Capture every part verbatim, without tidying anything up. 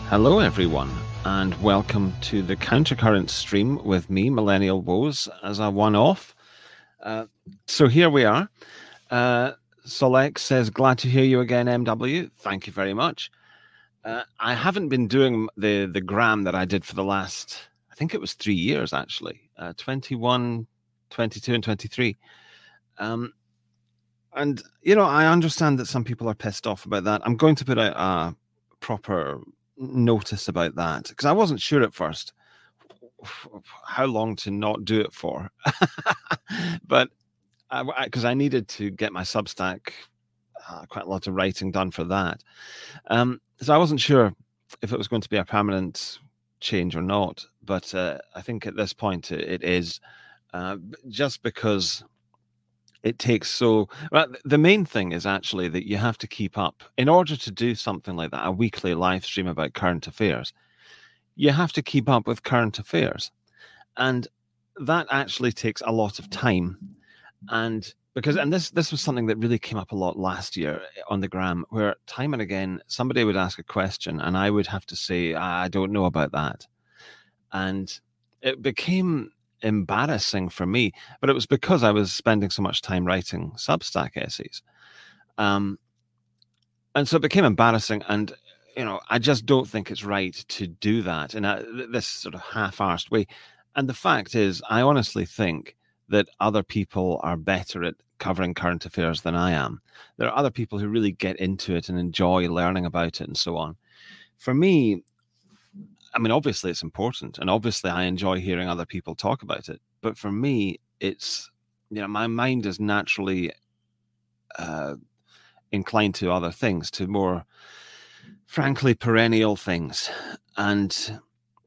Hello, everyone, and welcome to the Countercurrent stream with me, Millennial Woes, as a one-off. Uh, so here we are. Uh, Solex says, glad to hear you again, M W. Thank you very much. Uh, I haven't been doing the, the gram that I did for the last, I think it was three years, actually, uh, twenty-one, twenty-two, and twenty-three. Um, and, you know, I understand that some people are pissed off about that. I'm going to put out a proper notice about that because I wasn't sure at first how long to not do it for, but because I, I, I needed to get my Substack, uh, quite a lot of writing done for that. Um, so I wasn't sure if it was going to be a permanent change or not, but uh, I think at this point it, it is, uh, just because it takes so... Well, the main thing is actually that you have to keep up. In order to do something like that, a weekly live stream about current affairs, you have to keep up with current affairs. And that actually takes a lot of time. And because, and this, this was something that really came up a lot last year on the gram, where time and again, somebody would ask a question and I would have to say, I don't know about that. And it became embarrassing for me, but it was because I was spending so much time writing Substack essays. Um, and so it became embarrassing, and, you know, I just don't think it's right to do that in a, this sort of half-arsed way. And the fact is, I honestly think that other people are better at covering current affairs than I am. There are other people who really get into it and enjoy learning about it and so on. For me, I mean, obviously it's important, and obviously I enjoy hearing other people talk about it. But for me, it's, you know, my mind is naturally uh, inclined to other things, to more, frankly, perennial things. And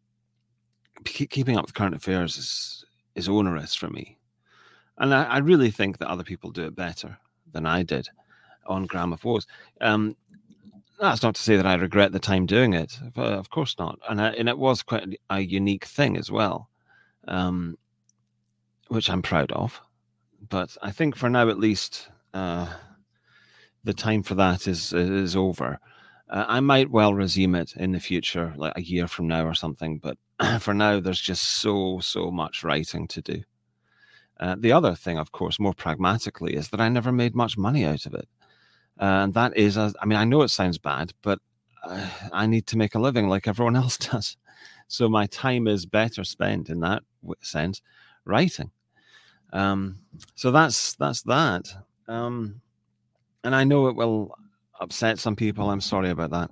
keeping up with current affairs is, is onerous for me. And I, I really think that other people do it better than I did on Gram of Woes. Um, That's not to say that I regret the time doing it. Of course not. And, I, and it was quite a unique thing as well, um, which I'm proud of. But I think for now, at least, uh, the time for that is is over. Uh, I might well resume it in the future, like a year from now or something. But for now, there's just so, so much writing to do. Uh, the other thing, of course, more pragmatically, is that I never made much money out of it. Uh, and that is, a, I mean, I know it sounds bad, but uh, I need to make a living like everyone else does. So my time is better spent in that sense, writing. Um, so that's that's that. Um, and I know it will upset some people. I'm sorry about that.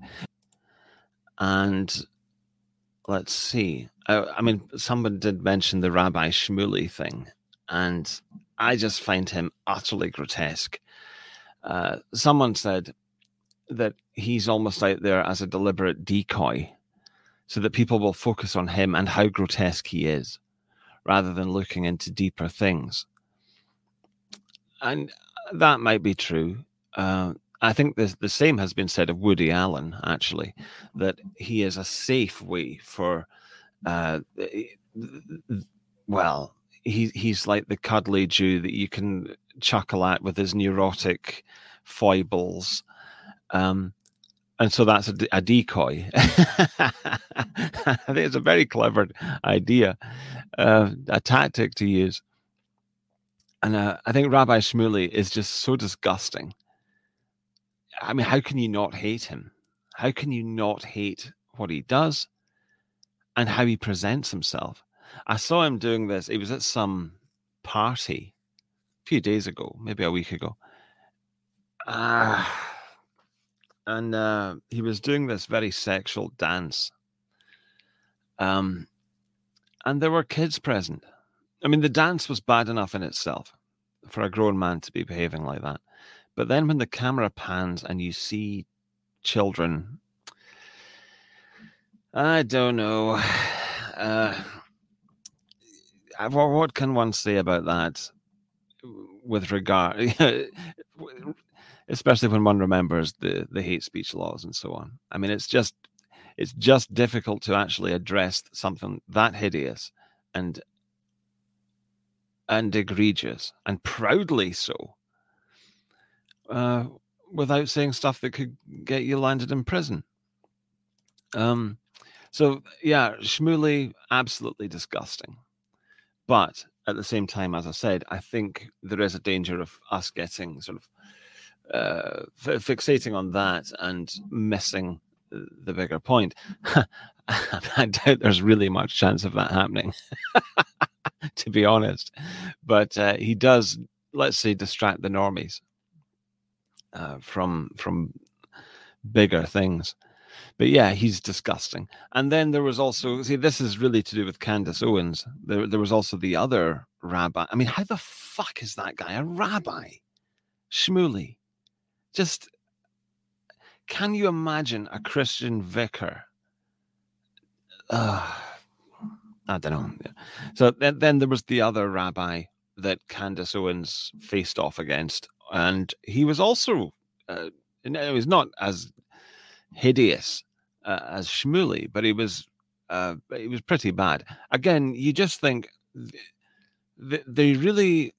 And let's see. I, I mean, someone did mention the Rabbi Shmuley thing, and I just find him utterly grotesque. Uh, someone said that he's almost out there as a deliberate decoy so that people will focus on him and how grotesque he is rather than looking into deeper things. And that might be true. Uh, I think the, the same has been said of Woody Allen, actually, that he is a safe way for, uh, well, he, he's like the cuddly Jew that you can chuckle at with his neurotic foibles. Um, and so that's a, a decoy. I think it's a very clever idea, uh, a tactic to use. And uh, I think Rabbi Shmuley is just so disgusting. I mean, how can you not hate him? How can you not hate what he does and how he presents himself? I saw him doing this. He was at some party a few days ago, maybe a week ago. Uh, and uh, he was doing this very sexual dance. Um, and there were kids present. I mean, the dance was bad enough in itself for a grown man to be behaving like that. But then when the camera pans and you see children, I don't know. Uh, what can one say about that with regard, especially when one remembers the, the hate speech laws and so on? I mean, it's just it's just difficult to actually address something that hideous and and egregious and proudly so, uh, without saying stuff that could get you landed in prison. Um, so yeah, Shmuley, absolutely disgusting. But at the same time, as I said, I think there is a danger of us getting sort of uh, f- fixating on that and missing the bigger point. I doubt there's really much chance of that happening, to be honest. But uh, he does, let's say, distract the normies uh, from from bigger things. But yeah, he's disgusting. And then there was also, see, this is really to do with Candace Owens. There, there was also the other rabbi. I mean, how the fuck is that guy a rabbi? Shmuley. Just, can you imagine a Christian vicar? Uh, I don't know. So then, then there was the other rabbi that Candace Owens faced off against. And he was also, uh, it was not as hideous uh, as Shmuley, but he was uh, he was pretty bad. Again, you just think th- they really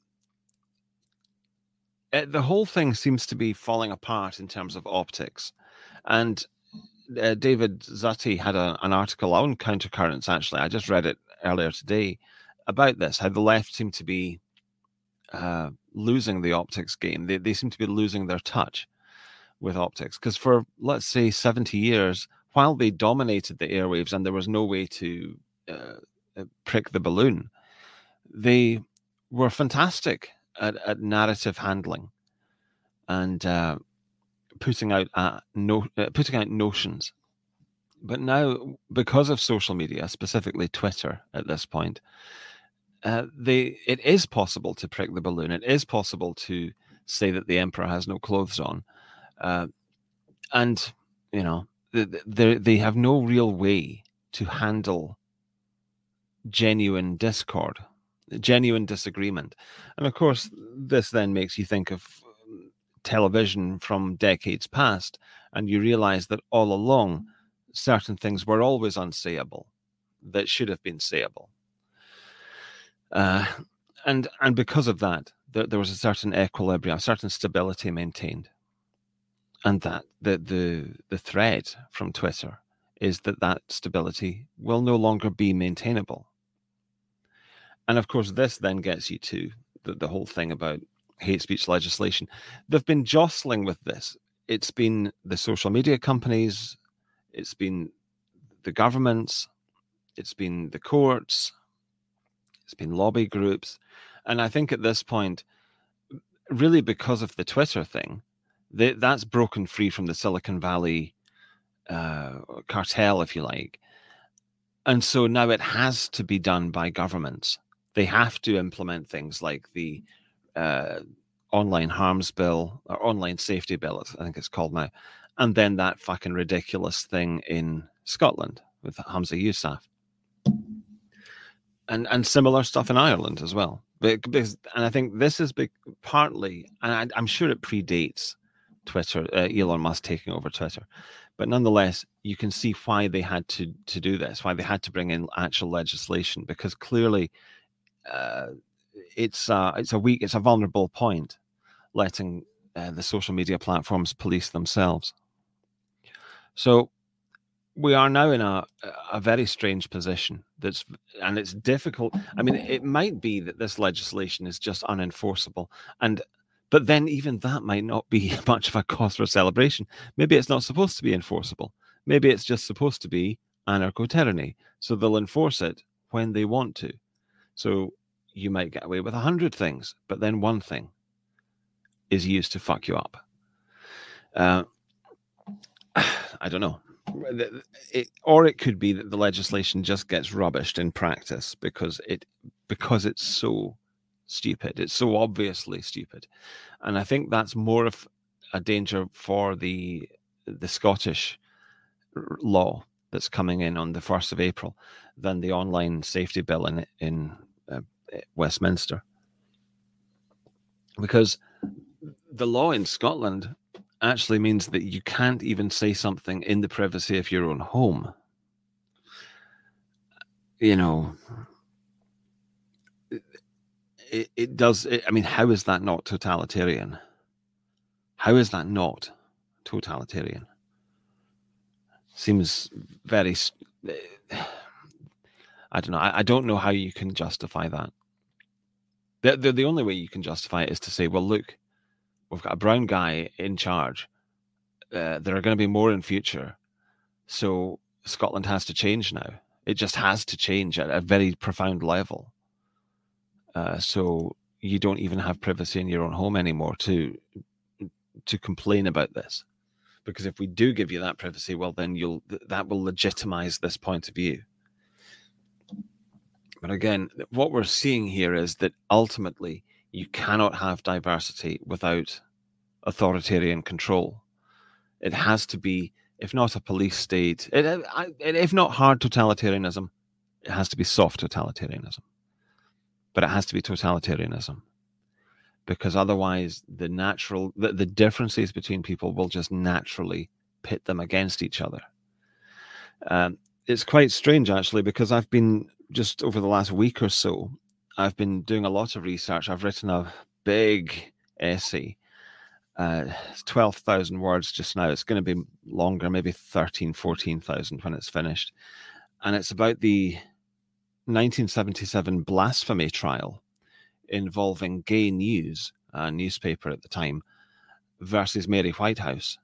uh, the whole thing seems to be falling apart in terms of optics. And uh, David Zutty had a, an article on Countercurrents. Actually, I just read it earlier today about this. How the left seem to be uh, losing the optics game. They they seem to be losing their touch with optics, because for, let's say, seventy years, while they dominated the airwaves and there was no way to uh, prick the balloon, they were fantastic at, at narrative handling and uh, putting out uh, no, uh, putting out notions. But now, because of social media, specifically Twitter at this point, uh, they it is possible to prick the balloon. It is possible to say that the emperor has no clothes on. Uh, and, you know, they they have no real way to handle genuine discord, genuine disagreement. And of course, this then makes you think of television from decades past, and you realize that all along, certain things were always unsayable that should have been sayable. Uh, and and because of that, there, there was a certain equilibrium, a certain stability maintained. And that the, the the threat from Twitter is that that stability will no longer be maintainable. And of course, this then gets you to the, the whole thing about hate speech legislation. They've been jostling with this. It's been the social media companies, it's been the governments, it's been the courts, it's been lobby groups. And I think at this point, really because of the Twitter thing, they, that's broken free from the Silicon Valley uh, cartel, if you like. And so now it has to be done by governments. They have to implement things like the uh, online harms bill or online safety bill, I think it's called now. And then that fucking ridiculous thing in Scotland with Hamza Yousaf. And and similar stuff in Ireland as well. Because, and I think this is big, partly, and I, I'm sure it predates Twitter, uh, Elon Musk taking over Twitter. But nonetheless, you can see why they had to, to do this, why they had to bring in actual legislation, because clearly uh, it's, uh, it's a weak, it's a vulnerable point, letting uh, the social media platforms police themselves. So we are now in a a very strange position. That's and it's difficult. I mean, it might be that this legislation is just unenforceable, and but then even that might not be much of a cause for celebration. Maybe it's not supposed to be enforceable. Maybe it's just supposed to be anarcho-tyranny. So they'll enforce it when they want to. So you might get away with a hundred things, but then one thing is used to fuck you up. Uh, I don't know. It, or it could be that the legislation just gets rubbished in practice because it because it's so stupid. It's so obviously stupid, and I think that's more of a danger for the the Scottish law that's coming in on the first of April than the online safety bill in in uh, Westminster, because the law in Scotland actually means that you can't even say something in the privacy of your own home. You know, it, it does. It, I mean, how is that not totalitarian? How is that not totalitarian? seems very. I don't know. I, I don't know how you can justify that. The, the the only way you can justify it is to say, well, look, we've got a brown guy in charge. Uh, there are going to be more in future, so Scotland has to change now. It just has to change at a very profound level. Uh, so you don't even have privacy in your own home anymore to to complain about this, because if we do give you that privacy, well, then you'll that will legitimize this point of view. But again, what we're seeing here is that ultimately you cannot have diversity without authoritarian control. It has to be, if not a police state, it, it, if not hard totalitarianism, it has to be soft totalitarianism. But it has to be totalitarianism, because otherwise the natural, the, the differences between people will just naturally pit them against each other. Um, it's quite strange, actually, because I've been, just over the last week or so, I've been doing a lot of research. I've written a big essay. Uh, it's twelve thousand words just now. It's going to be longer, maybe thirteen, fourteen thousand when it's finished. And it's about the nineteen seventy-seven blasphemy trial involving Gay News, a newspaper at the time, versus Mary Whitehouse.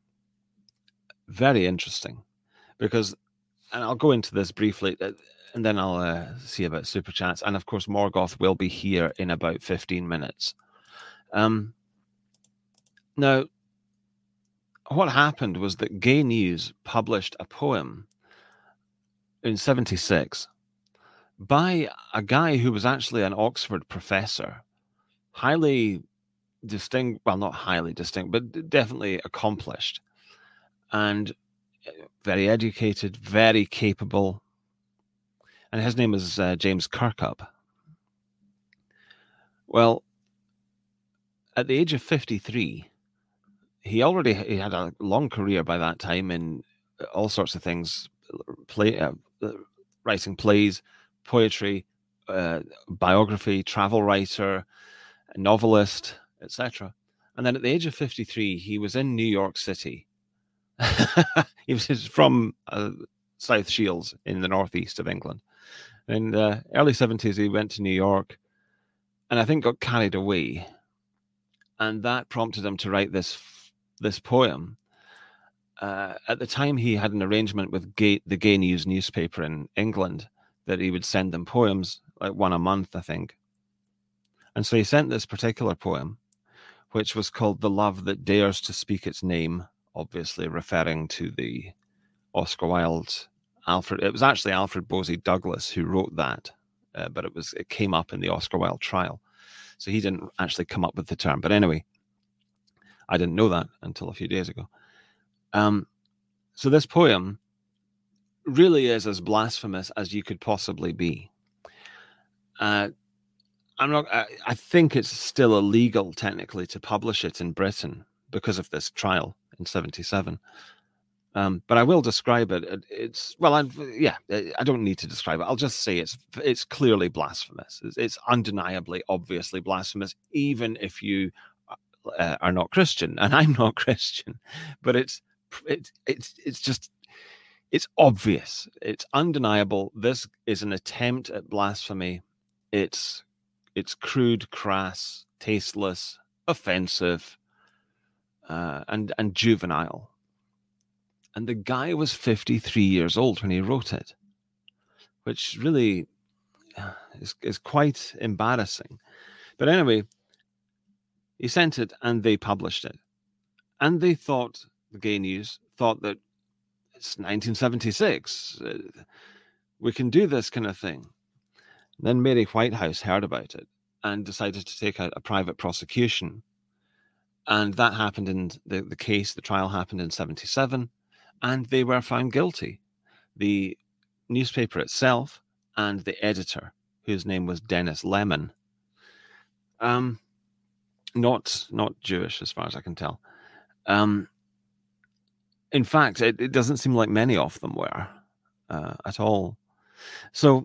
Very interesting, because, and I'll go into this briefly, and then I'll uh, see about Super Chats. And of course, Morgoth will be here in about fifteen minutes. Um, now, what happened was that Gay News published a poem in seventy-six by a guy who was actually an Oxford professor, highly distinct, well, not highly distinct, but definitely accomplished, and very educated, very capable. And his name is uh, James Kirkup. Well, at the age of fifty-three, he already he had a long career by that time in all sorts of things, play, uh, writing plays, poetry, uh, biography, travel writer, novelist, et cetera. And then at the age of fifty-three, he was in New York City. He was from uh, South Shields in the northeast of England. In the early seventies, he went to New York and I think got carried away. And that prompted him to write this this poem. Uh, at the time, he had an arrangement with Gay, the Gay News newspaper in England that he would send them poems, like one a month, I think. And so he sent this particular poem, which was called The Love That Dares to Speak Its Name, obviously referring to the Oscar Wilde, Alfred. It was actually Alfred Bosie Douglas who wrote that, uh, but it was it came up in the Oscar Wilde trial. So he didn't actually come up with the term. But anyway, I didn't know that until a few days ago. Um, so this poem really is as blasphemous as you could possibly be. Uh, I'm not. I, I think it's still illegal technically to publish it in Britain because of this trial in seventy-seven. Um, but I will describe it. it it's well, I, yeah. I don't need to describe it. I'll just say it's it's clearly blasphemous. It's, it's undeniably, obviously blasphemous, even if you uh, are not Christian, and I'm not Christian. But it's it's it's it's just it's obvious. It's undeniable. This is an attempt at blasphemy. It's it's crude, crass, tasteless, offensive, uh, and and juvenile. And the guy was fifty-three years old when he wrote it, which really is, is quite embarrassing. But anyway, he sent it and they published it. And they thought, the Gay News thought that it's nineteen seventy-six. Uh, we can do this kind of thing. And then Mary Whitehouse heard about it and decided to take out a private prosecution. And that happened in the, the case, the trial happened in seventy-seven. And they were found guilty. The newspaper itself and the editor, whose name was Dennis Lemon, um, not not Jewish as far as I can tell. Um, in fact, it, it doesn't seem like many of them were uh, at all. So,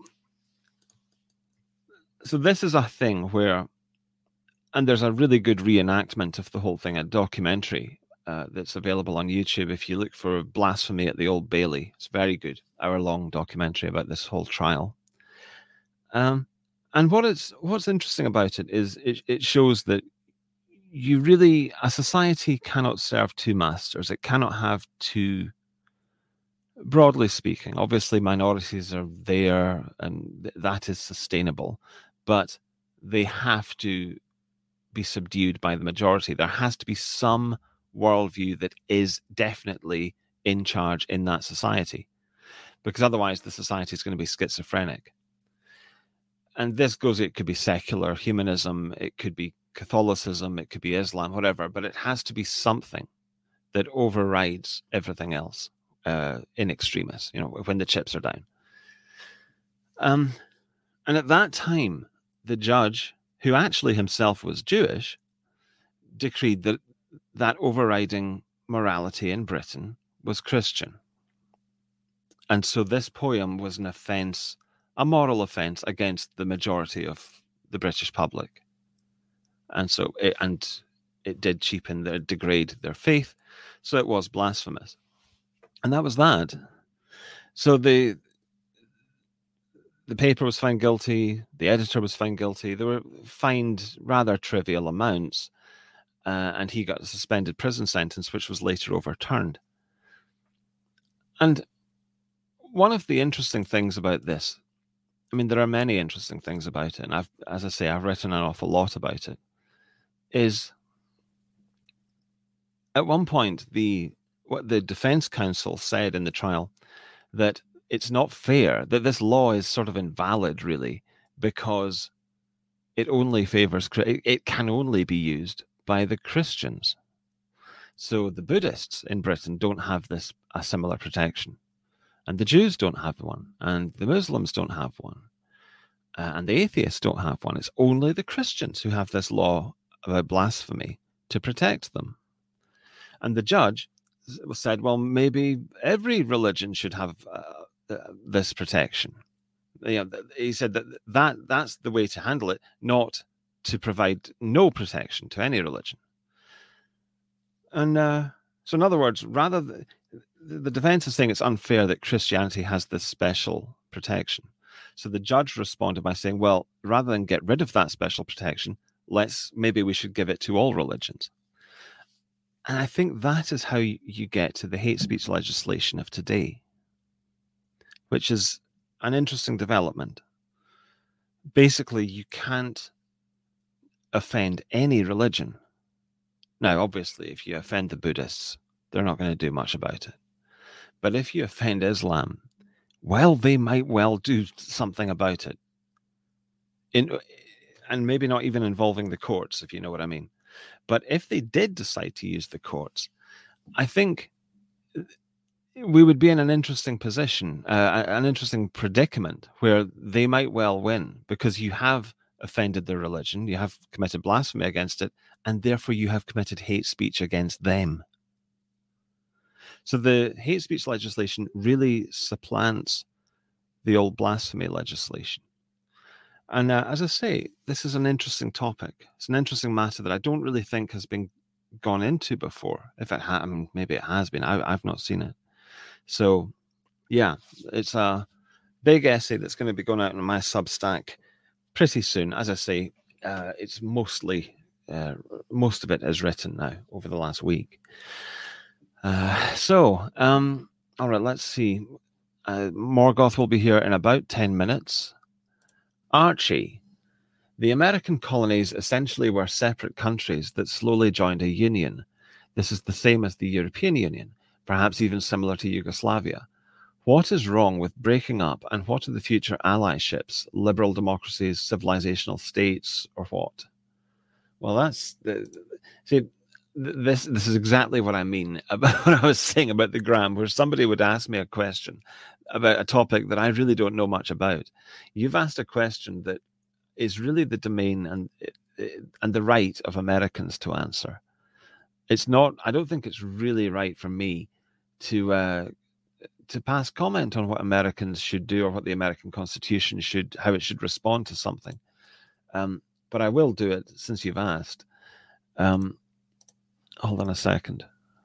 so this is a thing where, and there's a really good reenactment of the whole thing, a documentary uh, that's available on YouTube. If you look for Blasphemy at the Old Bailey, it's very good, hour-long documentary about this whole trial. Um, and what it's what's interesting about it is it, it shows that you really, a society cannot serve two masters. It cannot have two, broadly speaking. Obviously, minorities are there and th- that is sustainable, but they have to be subdued by the majority. There has to be some worldview that is definitely in charge in that society, because otherwise the society is going to be schizophrenic. And this goes, it could be secular humanism, it could be Catholicism, it could be Islam, whatever, but it has to be something that overrides everything else uh, in extremis, you know, when the chips are down. Um, and at that time, the judge, who actually himself was Jewish, decreed that that overriding morality in Britain was Christian. And so this poem was an offence, a moral offence against the majority of the British public. And so it, and it did cheapen, their, degrade their faith. So it was blasphemous. And that was that. So the the paper was found guilty. The editor was found guilty. They were fined rather trivial amounts. Uh, and he got a suspended prison sentence, which was later overturned. And one of the interesting things about this, I mean, there are many interesting things about it, and I've, as I say, I've written an awful lot about it, is at one point, the what the defense counsel said in the trial, that it's not fair, that this law is sort of invalid, really, because it only favors, it can only be used by the Christians. So the Buddhists in Britain don't have this, a similar protection. And the Jews don't have one. And the Muslims don't have one. Uh, and the atheists don't have one. It's only the Christians who have this law about blasphemy to protect them. And the judge said, well, maybe every religion should have uh, uh, this protection. You know, he said that, that that's the way to handle it, not to provide no protection to any religion. And uh, so in other words, rather the, the defense is saying it's unfair that Christianity has this special protection. So the judge responded by saying, well, rather than get rid of that special protection, let's maybe we should give it to all religions. And I think that is how you get to the hate speech legislation of today, which is an interesting development. Basically, you can't offend any religion. Now, obviously, if you offend the Buddhists, they're not going to do much about it. But if you offend Islam, well, they might well do something about it. In, and maybe not even involving the courts, if you know what I mean. But if they did decide to use the courts, I think we would be in an interesting position, uh, an interesting predicament where they might well win, because you have offended their religion, you have committed blasphemy against it, and therefore you have committed hate speech against them. So the hate speech legislation really supplants the old blasphemy legislation. And uh, as I say, this is an interesting topic. It's an interesting matter that I don't really think has been gone into before. If it ha- I mean, maybe it has been. I, I've not seen it. So, yeah, it's a big essay that's going to be going out on my Substack pretty soon. As I say, uh, it's mostly, uh, most of it is written now over the last week. Uh, so, um, all right, let's see. Uh, Morgoth will be here in about ten minutes. Archie. The American colonies essentially were separate countries that slowly joined a union. This is the same as the European Union, perhaps even similar to Yugoslavia. What is wrong with breaking up, and what are the future allyships? Liberal democracies, civilizational states, or what? Well, that's the, see, this this is exactly what I mean about what I was saying about the gram, where somebody would ask me a question about a topic that I really don't know much about. You've asked a question that is really the domain and and the right of Americans to answer. It's not. I don't think it's really right for me to uh, to pass comment on what Americans should do or what the American Constitution should, how it should respond to something. Um, but I will do it since you've asked. Um, hold on a second.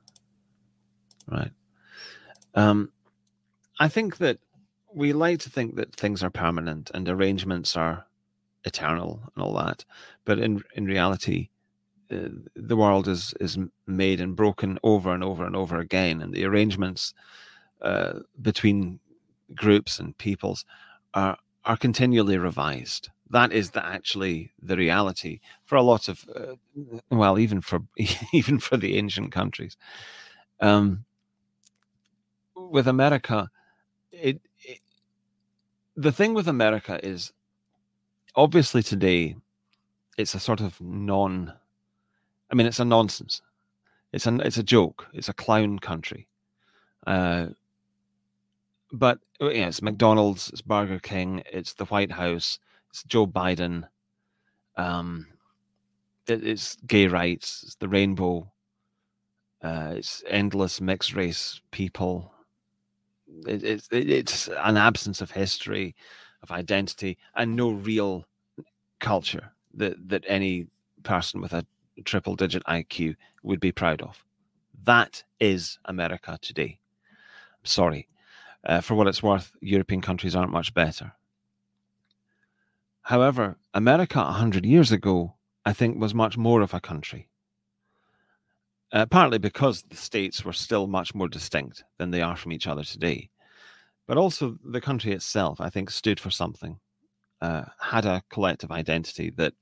right? Um, I think that we like to think that things are permanent and arrangements are eternal and all that, but in in reality, uh, the world is is made and broken over and over and over again, and the arrangements uh, between groups and peoples are are continually revised. That is the, actually the reality for a lot of, uh, well, even for even for the ancient countries. Um, with America, it, it the thing with America is obviously today it's a sort of non. I mean, it's a nonsense. It's a it's a joke. It's a clown country. Uh, but you know, it's McDonald's, it's Burger King, it's the White House, it's Joe Biden. Um, it, it's gay rights, it's the rainbow, uh, it's endless mixed race people. It, it, it, it's an absence of history, of identity, and no real culture that that any person with a triple digit I Q would be proud of. That is America today. I'm sorry. Uh, for what it's worth, European countries aren't much better. However, America a hundred years ago, I think, was much more of a country. Uh, partly because the states were still much more distinct than they are from each other today. But also the country itself, I think, stood for something, uh, had a collective identity that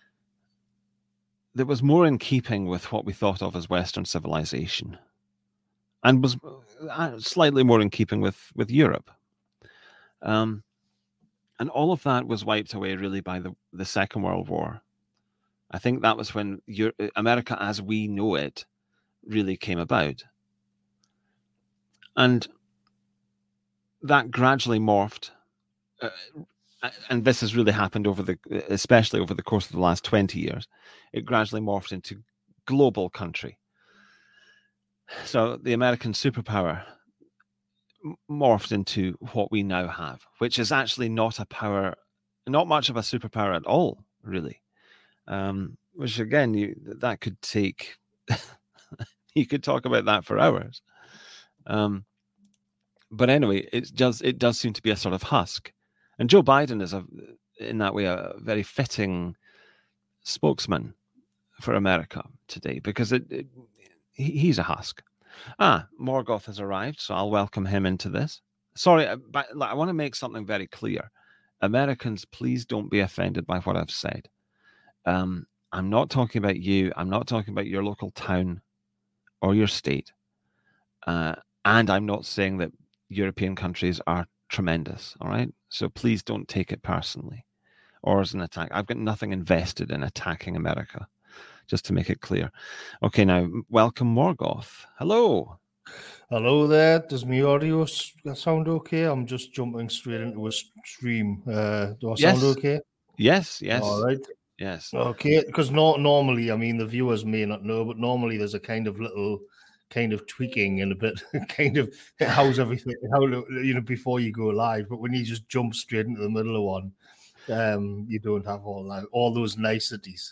that was more in keeping with what we thought of as Western civilization, and was slightly more in keeping with, with Europe. Um, and all of that was wiped away really by the, the Second World War. I think that was when Euro- America as we know it really came about. And that gradually morphed. Uh, and this has really happened over the, especially over the course of the last twenty years. It gradually morphed into global country. So the American superpower morphed into what we now have, which is actually not a power, not much of a superpower at all, really. Um, which again, you, that could take, you could talk about that for hours. Um, but anyway, it does it does seem to be a sort of husk, and Joe Biden is a, in that way, a very fitting spokesman for America today, because it, it he, he's a husk. Ah, Morgoth has arrived, so I'll welcome him into this. Sorry, but I want to make something very clear. Americans, please don't be offended by what I've said. Um, I'm not talking about you. I'm not talking about your local town or your state. Uh, and I'm not saying that European countries are tremendous, all right? So please don't take it personally or as an attack. I've got nothing invested in attacking America, just to make it clear. Okay, now, welcome Morgoth. Hello. Hello there. Does my audio sound okay? I'm just jumping straight into a stream. Uh, do I yes. sound okay? Yes, yes. All right. Yes. Okay, because not normally, I mean, the viewers may not know, but normally there's a kind of little kind of tweaking and a bit kind of how's everything, how, you know, before you go live. But when you just jump straight into the middle of one, um, you don't have all that, all those niceties.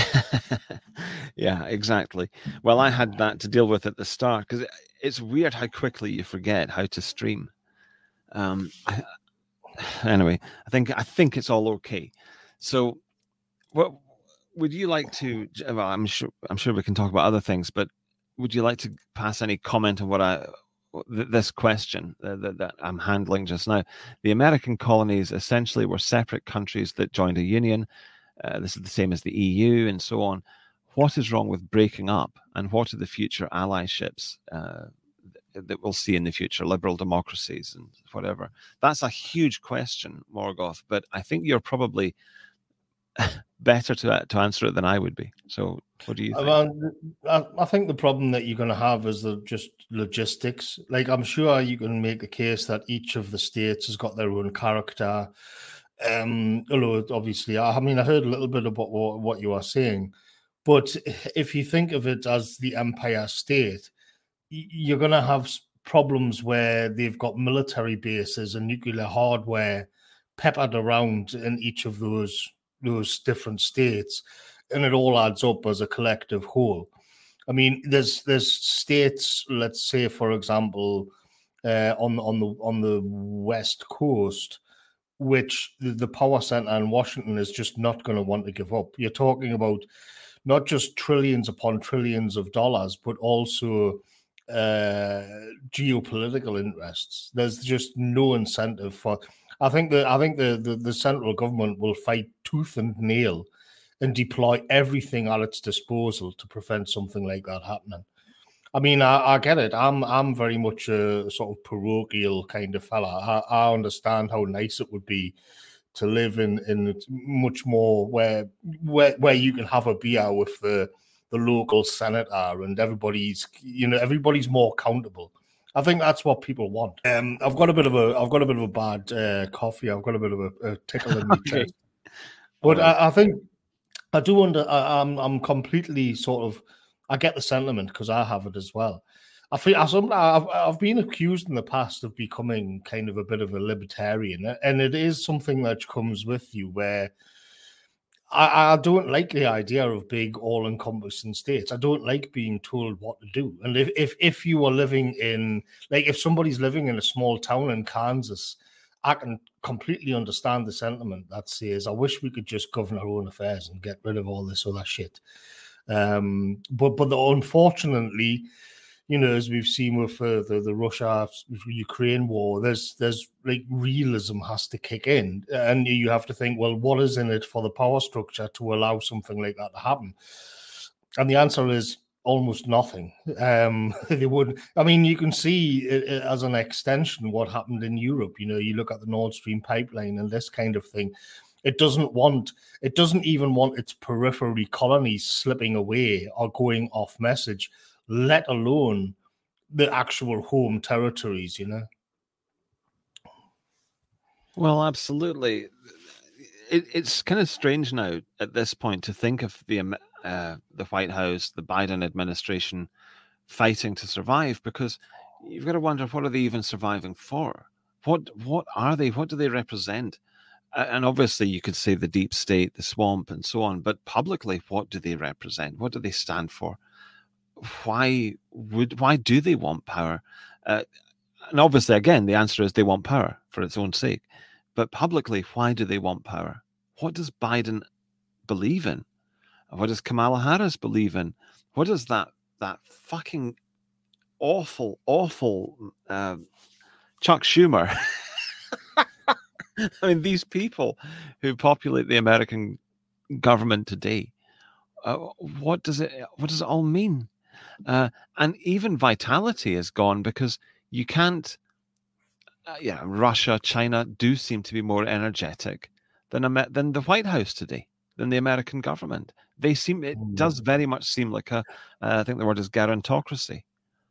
Yeah, exactly. Well, I had that to deal with at the start, because it's weird how quickly you forget how to stream. Um, I, anyway, I think I think it's all okay. So, what would you like to? Well, I'm sure I'm sure we can talk about other things, but would you like to pass any comment on what I this question uh, that, that I'm handling just now? The American colonies essentially were separate countries that joined a union. Uh, this is the same as the E U and so on. What is wrong with breaking up, and what are the future allyships uh, that we'll see in the future, liberal democracies and whatever? That's a huge question, Morgoth, but I think you're probably better to to answer it than I would be. So what do you think? Well, I, I think the problem that you're going to have is the just logistics. Like, I'm sure you can make the case that each of the states has got their own character. Um, although obviously, I, I mean, I heard a little bit about what, what you are saying, but if you think of it as the Empire State, you're going to have problems where they've got military bases and nuclear hardware peppered around in each of those those different states, and it all adds up as a collective whole. I mean, there's there's states, let's say, for example, uh, on on the on the West Coast, which the, the power center in Washington is just not going to want to give up. You're talking about not just trillions upon trillions of dollars, but also uh, geopolitical interests. There's just no incentive for. I think that I think the, the the central government will fight tooth and nail and deploy everything at its disposal to prevent something like that happening. I mean, I, I get it. I'm I'm very much a sort of parochial kind of fella. I, I understand how nice it would be to live in in much more where where where you can have a beer with the the local senator and everybody's you know everybody's more accountable. I think that's what people want. Um, I've got a bit of a I've got a bit of a bad uh, coffee. I've got a bit of a, a tickle in my Okay. chest. But All right. I, I think I do under. I, I'm I'm completely sort of. I get the sentiment because I have it as well. I feel I've I've been accused in the past of becoming kind of a bit of a libertarian, and it is something that comes with you where. I, I don't like the idea of big, all-encompassing states. I don't like being told what to do. And if, if if you are living in, like, if somebody's living in a small town in Kansas, I can completely understand the sentiment that says, I wish we could just govern our own affairs and get rid of all this other shit. Um, but but the, unfortunately, you know, as we've seen with uh, the the Russia-Ukraine war, there's there's like realism has to kick in, and you have to think, well, what is in it for the power structure to allow something like that to happen? And the answer is almost nothing. Um, they would. I mean, you can see it, it, as an extension what happened in Europe. You know, you look at the Nord Stream pipeline and this kind of thing. It doesn't want. It doesn't even want its periphery colonies slipping away or going off message, let alone the actual home territories, you know? Well, absolutely. It, it's kind of strange now at this point to think of the uh, the White House, the Biden administration fighting to survive, because you've got to wonder, what are they even surviving for? What what are they? What do they represent? And obviously you could say the deep state, the swamp, and so on, but publicly, what do they represent? What do they stand for? Why would why do they want power? Uh, and obviously, again, the answer is they want power for its own sake. But publicly, why do they want power? What does Biden believe in? What does Kamala Harris believe in? What does that that fucking awful, awful uh, Chuck Schumer? I mean, these people who populate the American government today, uh, what does it what does it all mean? Uh, and even vitality is gone, because you can't. Uh, yeah, Russia, China do seem to be more energetic than than the White House today, than the American government. They seem it does very much seem like a. Uh, I think the word is gerontocracy.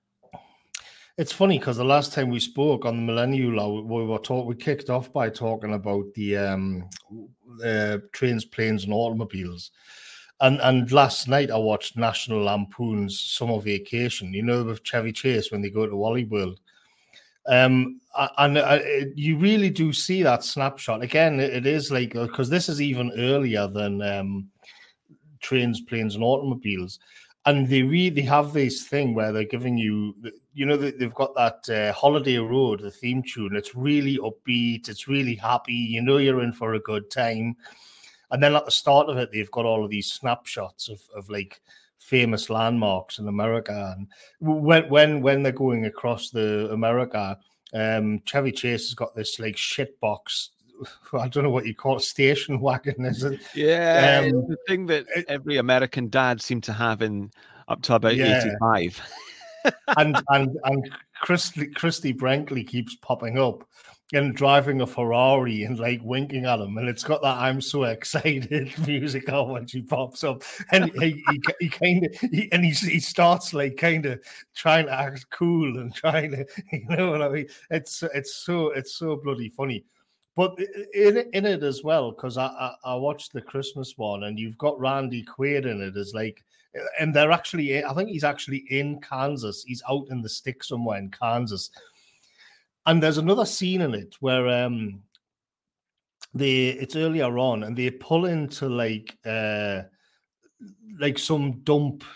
It's funny because the last time we spoke on the Millennial Hour, we were talk, we kicked off by talking about the um, uh, trains, planes, and automobiles. And and last night I watched National Lampoon's Summer Vacation. You know, with Chevy Chase when they go to Wally World. Um, and uh, you really do see that snapshot again. It is like, because this is even earlier than um, trains, planes, and automobiles. And they really have this thing where they're giving you, you know, they've got that uh, Holiday Road, the theme tune. It's really upbeat. It's really happy. You know, you're in for a good time. And then at the start of it, they've got all of these snapshots of, of like famous landmarks in America. And when when when they're going across the America, um, Chevy Chase has got this like shit box. I don't know what you call it, station wagon, is it? Yeah, um, the thing that every American dad seemed to have in up to about yeah. eighty-five. and and and Christy, Christy Brinkley keeps popping up and driving a Ferrari and like winking at him, and it's got that "I'm so excited" music on when she pops up, and he he, he kind of and he he starts like kind of trying to act cool and trying to, you know what I mean? It's it's so it's so bloody funny. But in in it as well, because I, I I watched the Christmas one, and you've got Randy Quaid in it as like, and they're actually, I think he's actually in Kansas. He's out in the stick somewhere in Kansas. And there's another scene in it where um they it's earlier on, and they pull into like uh like some dump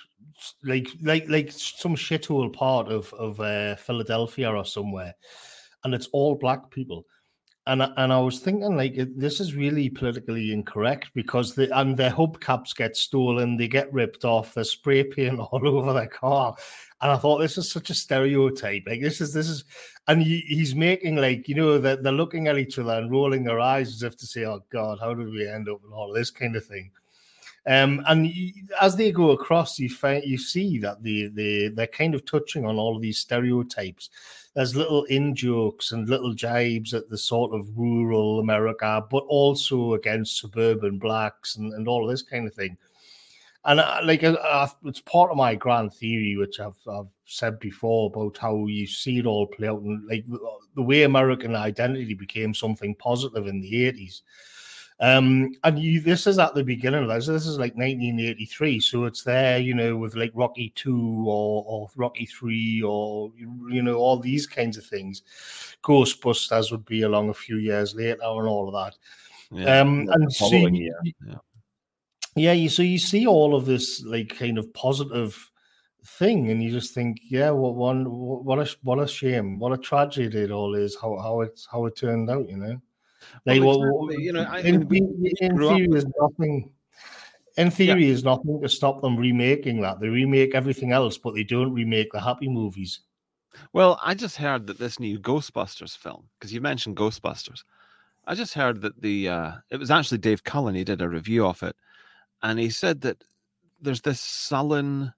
like like like some shithole part of of uh, Philadelphia or somewhere, and it's all black people. And and I was thinking, like, this is really politically incorrect because the and their hubcaps get stolen, they get ripped off, there's spray paint all over their car, and I thought this is such a stereotype. Like this is this is, and he, he's making like you know that they're, they're looking at each other and rolling their eyes as if to say, "Oh God, how did we end up with all this kind of thing?" Um, and you, as they go across, you find you see that they they they're kind of touching on all of these stereotypes. There's little in jokes and little jibes at the sort of rural America, but also against suburban blacks and, and all of this kind of thing. And uh, like uh, it's part of my grand theory, which I've, I've said before about how you see it all play out, and like the way American identity became something positive in the eighties. Um, and you, this is at the beginning of this. This is like nineteen eighty-three, so it's there, you know, with like Rocky two or, or Rocky three or you know all these kinds of things. Ghostbusters would be along a few years later and all of that. Yeah, um, and so you, yeah. yeah, you so you see all of this like kind of positive thing, and you just think, yeah, well, one what a what a shame, what a tragedy it all is, how how it how it turned out, you know. Like, well, exactly. you know, I, in, I mean, we, in theory, there's nothing. In theory, yeah. is nothing to stop them remaking that. They remake everything else, but they don't remake the happy movies. Well, I just heard that this new Ghostbusters film, because you mentioned Ghostbusters, I just heard that the uh, it was actually Dave Cullen. He did a review of it, and he said that there's this sullen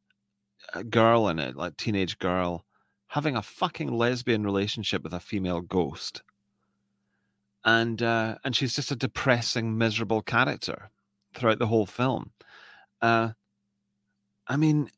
girl in it, like teenage girl, having a fucking lesbian relationship with a female ghost. And uh, and she's just a depressing, miserable character throughout the whole film. Uh, I mean,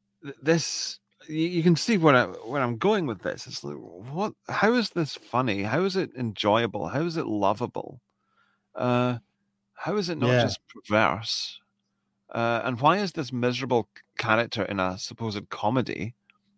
this you, you can see where I where I'm going with this. It's like, what? How is this funny? How is it enjoyable? How is it lovable? Uh, how is it not yeah. just perverse? Uh, and why is this miserable character in a supposed comedy?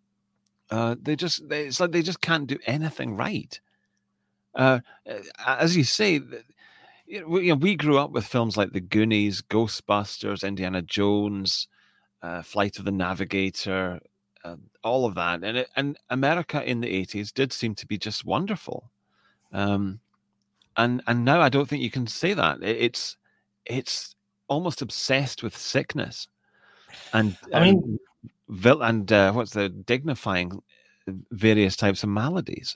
Uh, they just they, it's like they just can't do anything right. Uh, as you say, you know, we grew up with films like The Goonies, Ghostbusters, Indiana Jones, uh, Flight of the Navigator, uh, all of that, and it, and America in the eighties did seem to be just wonderful. Um, and and now I don't think you can say that. It, it's it's almost obsessed with sickness, and I mean, and, and uh, what's the dignifying various types of maladies.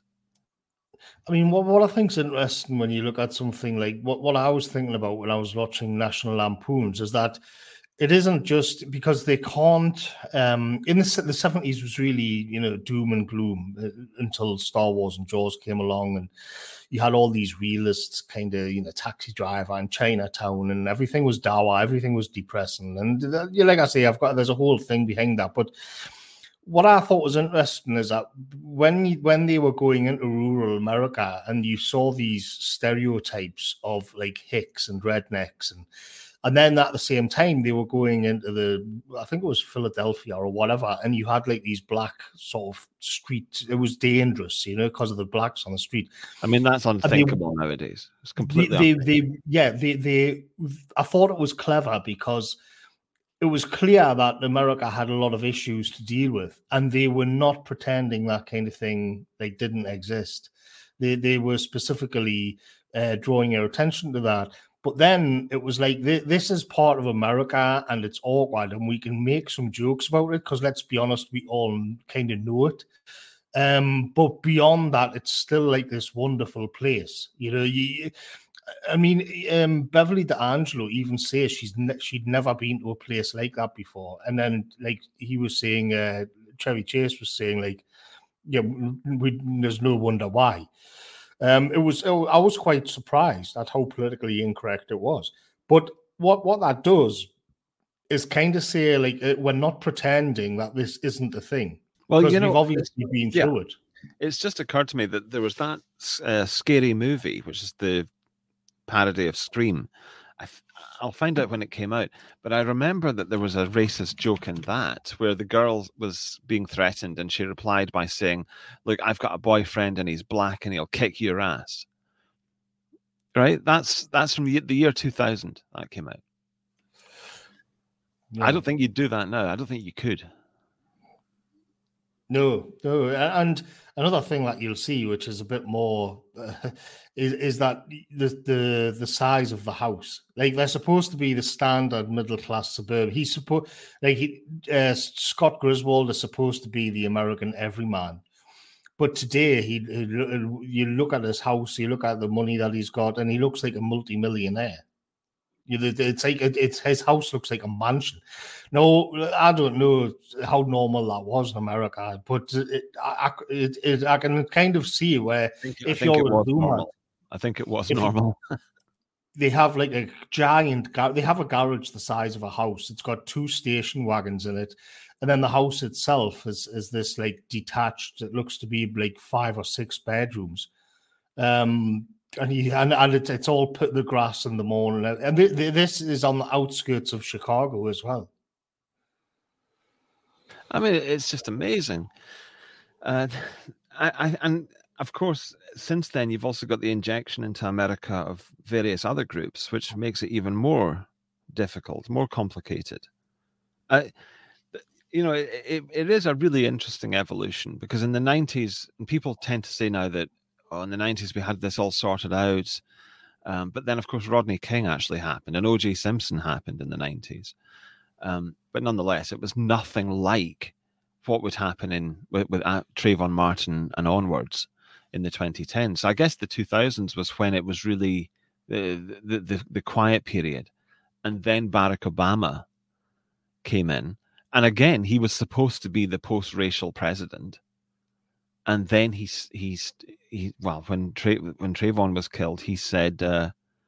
I mean, what, what I think's interesting when you look at something like what, what I was thinking about when I was watching National Lampoons is that it isn't just because they can't. Um, in the, the seventies was really, you know, doom and gloom until Star Wars and Jaws came along, and you had all these realists, kind of, you know, Taxi Driver and Chinatown, and everything was dour, everything was depressing, and uh, like I say, I've got there's a whole thing behind that, but. What I thought was interesting is that when when they were going into rural America and you saw these stereotypes of like hicks and rednecks, and and then at the same time they were going into the, I think it was Philadelphia or whatever, and you had like these black sort of streets. It was dangerous, you know, because of the blacks on the street. I mean, that's unthinkable they, nowadays. It's completely they, they, they yeah, they they I thought it was clever because it was clear that America had a lot of issues to deal with, and they were not pretending that kind of thing like didn't exist. They they were specifically uh, drawing your attention to that. But then it was like, th- this is part of America and it's awkward, and we can make some jokes about it because, let's be honest, we all kind of know it. Um, but beyond that, it's still like this wonderful place. You know, you. I mean, um, Beverly D'Angelo even says she's ne- she'd never been to a place like that before. And then, like he was saying, uh, Chevy Chase was saying, like, yeah, we, there's no wonder why. Um, it was. It, I was quite surprised at how politically incorrect it was. But what what that does is kind of say, like, we're not pretending that this isn't a thing. Well, because you know, we've obviously been yeah, through it. It's just occurred to me that there was that uh, Scary Movie, which is the parody of Scream. I th- I'll find out when it came out, but I remember that there was a racist joke in that where the girl was being threatened and she replied by saying, "Look, I've got a boyfriend and he's black and he'll kick your ass." Right? That's that's from the year two thousand that came out. No. I don't think you'd do that now. I don't think you could. No, no, and another thing that you'll see, which is a bit more, uh, is is that the the the size of the house. Like they're supposed to be the standard middle class suburb. He's supposed like he, uh, Scott Griswold is supposed to be the American everyman, but today he, he you look at his house, you look at the money that he's got, and he looks like a multi-millionaire. You know, it's like it's his house looks like a mansion. No, I don't know how normal that was in America, but it, I, it, it, I can kind of see where I think, if I think you're it was a normal. I think it was if normal. They have like a giant. They have a garage the size of a house. It's got two station wagons in it, and then the house itself is is this like detached. It looks to be like five or six bedrooms. Um. And he and, and it, it's all put the grass in the morning, and th- th- this is on the outskirts of Chicago as well. I mean, it's just amazing. Uh, I, I and of course, since then you've also got the injection into America of various other groups, which makes it even more difficult, more complicated. Uh, you know, it, it, it is a really interesting evolution because in the nineties, and people tend to say now that oh, in the nineties we had this all sorted out. Um, but then, of course, Rodney King actually happened and O J Simpson happened in the nineties. Um, but nonetheless, it was nothing like what would happen in with, with uh, Trayvon Martin and onwards in the twenty tens. So I guess the two thousands was when it was really the, the, the, the quiet period. And then Barack Obama came in. And again, he was supposed to be the post-racial president. And then he's he's he well when Tra- when Trayvon was killed, he said uh,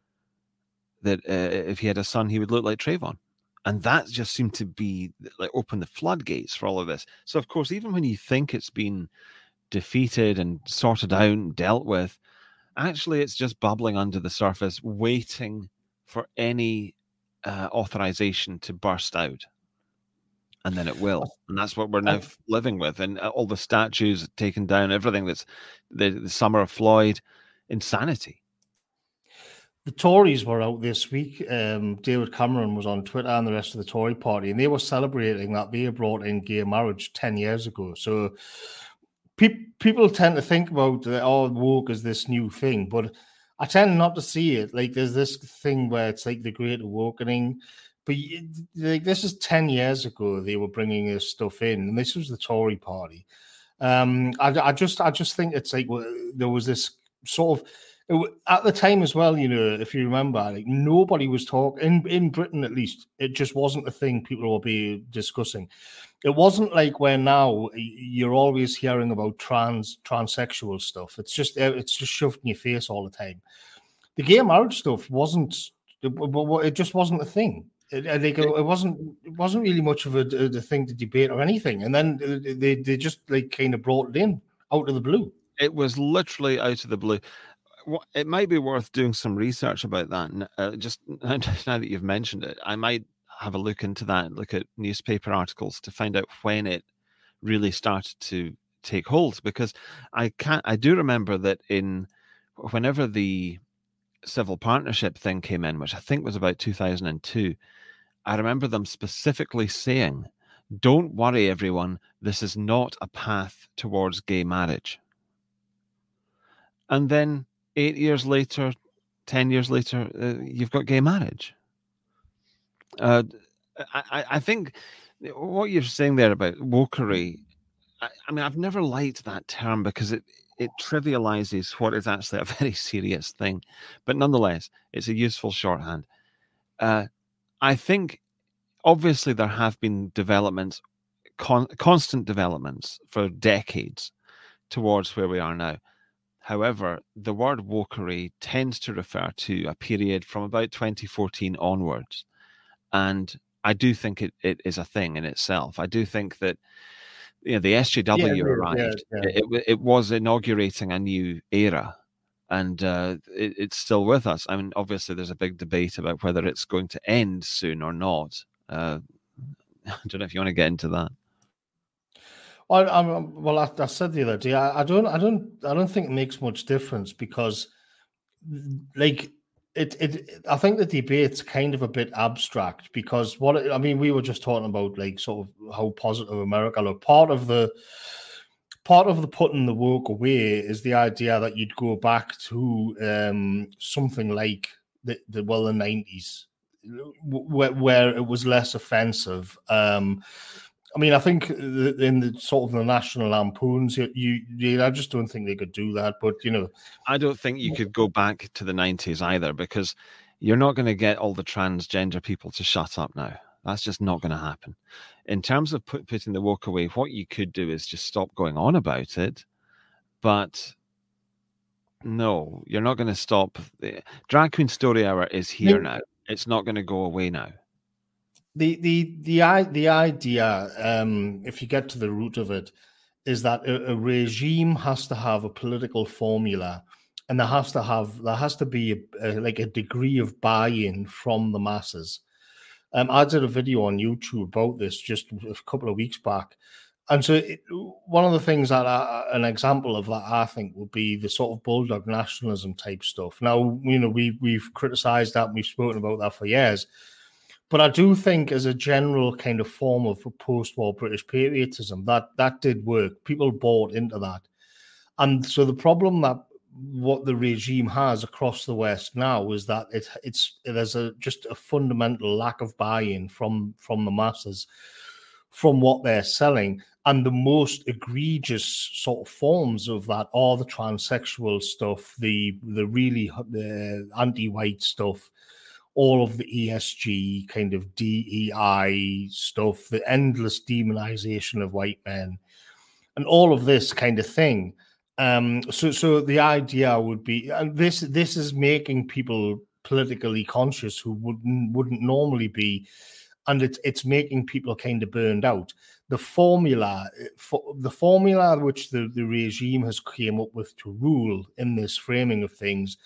that uh, if he had a son, he would look like Trayvon, and that just seemed to be like open the floodgates for all of this. So of course, even when you think it's been defeated and sorted out and dealt with, actually it's just bubbling under the surface, waiting for any uh, authorization to burst out. And then it will. And that's what we're now living with. And all the statues taken down, everything that's the, the Summer of Floyd, insanity. The Tories were out this week. Um, David Cameron was on Twitter and the rest of the Tory party, and they were celebrating that they brought in gay marriage ten years ago. So pe- people tend to think about the, oh, woke is this new thing, but I tend not to see it. Like there's this thing where it's like the Great Awakening. But like this is ten years ago they were bringing this stuff in, and this was the Tory party. Um, I, I just, I just think it's like well, there was this sort of it, at the time as well. You know, if you remember, like nobody was talking in in Britain, at least. It just wasn't a thing people will be discussing. It wasn't like where now you're always hearing about trans transsexual stuff. It's just it's just shoved in your face all the time. The gay marriage stuff wasn't. It, it just wasn't a thing. It, it, it wasn't it wasn't really much of a, a, a thing to debate or anything, and then they they just like kind of brought it in out of the blue. It was literally out of the blue. It might be worth doing some research about that. Uh, just now that you've mentioned it, I might have a look into that, look at newspaper articles to find out when it really started to take hold. Because I can't, I do remember that in whenever the civil partnership thing came in, which I think was about two thousand two, I remember them specifically saying, don't worry, everyone, this is not a path towards gay marriage. And then eight years later, ten years later, uh, you've got gay marriage. Uh, I, I think what you're saying there about wokery, I, I mean, I've never liked that term because it, it trivializes what is actually a very serious thing. But nonetheless, it's a useful shorthand. Uh, I think, obviously, there have been developments, con- constant developments for decades towards where we are now. However, the word wokery tends to refer to a period from about twenty fourteen onwards. And I do think it, it is a thing in itself. I do think that you know the S J W yeah, arrived. Yeah, yeah. It, it, it was inaugurating a new era. And uh, it, it's still with us. I mean, obviously, there's a big debate about whether it's going to end soon or not. Uh, I don't know if you want to get into that. Well, I'm, well, I, I said the other day, I, I don't, I don't, I don't think it makes much difference because, like, It, it, I think the debate's kind of a bit abstract because what it, I mean, we were just talking about like sort of how positive America look. Part of the part of the putting the woke away is the idea that you'd go back to um, something like the, the well the nineties, where, where it was less offensive. Um, I mean, I think in the sort of the National Lampoons, you, you, I just don't think they could do that. But you know, I don't think you could go back to the nineties either, because you're not going to get all the transgender people to shut up now. That's just not going to happen. In terms of put, putting the woke away, what you could do is just stop going on about it. But no, you're not going to stop. The Drag Queen Story Hour is here now. It's not going to go away now. The the the the idea, um, if you get to the root of it, is that a, a regime has to have a political formula, and there has to have there has to be a, a, like a degree of buy-in from the masses. Um, I did a video on YouTube about this just a couple of weeks back, and so it, one of the things that I, an example of that I think would be the sort of bulldog nationalism type stuff. Now, you know, we we've criticised that and we've spoken about that for years. But I do think as a general kind of form of post-war British patriotism, that that did work. People bought into that. And so the problem that what the regime has across the West now is that it it's there's a just a fundamental lack of buy-in from, from the masses, from what they're selling. And the most egregious sort of forms of that are the transsexual stuff, the the really the anti-white stuff, all of the E S G kind of D E I stuff, the endless demonization of white men, and all of this kind of thing. Um, so, so the idea would be, and this this is making people politically conscious who wouldn't wouldn't normally be, and it's it's making people kind of burned out. The formula, for the formula which the, the regime has came up with to rule in this framing of things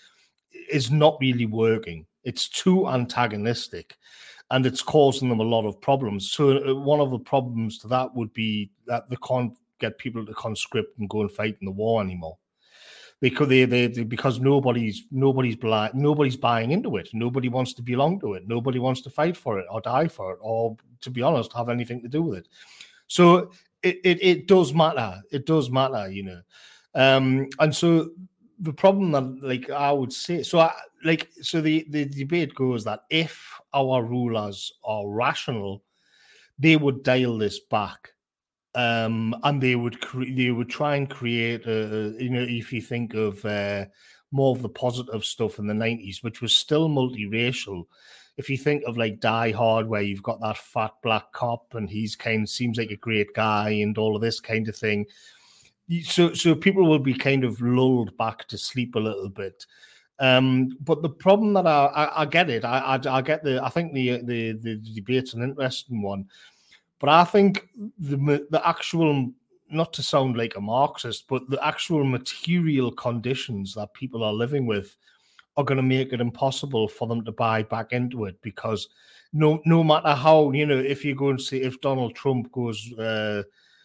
is not really working. It's too antagonistic, and it's causing them a lot of problems. So one of the problems to that would be that they can't get people to conscript and go and fight in the war anymore, because they, they, they because nobody's nobody's blind, nobody's buying into it. Nobody wants to belong to it. Nobody wants to fight for it or die for it, or, to be honest, have anything to do with it. So it it, it does matter. It does matter, you know. Um, and so the problem that, like, I would say, so I, like, so the, the debate goes that if our rulers are rational, they would dial this back, um, and they would cre- they would try and create, a, you know, if you think of uh, more of the positive stuff in the nineties, which was still multiracial. If you think of like Die Hard, where you've got that fat black cop and he's kind of seems like a great guy and all of this kind of thing. So, so people will be kind of lulled back to sleep a little bit. Um, but the problem that I, I, I get it, I, I, I get the, I think the, the the debate's an interesting one, but I think the the actual, not to sound like a Marxist, but the actual material conditions that people are living with are going to make it impossible for them to buy back into it, because no no matter how, you know, if you go and see if Donald Trump goes. Uh,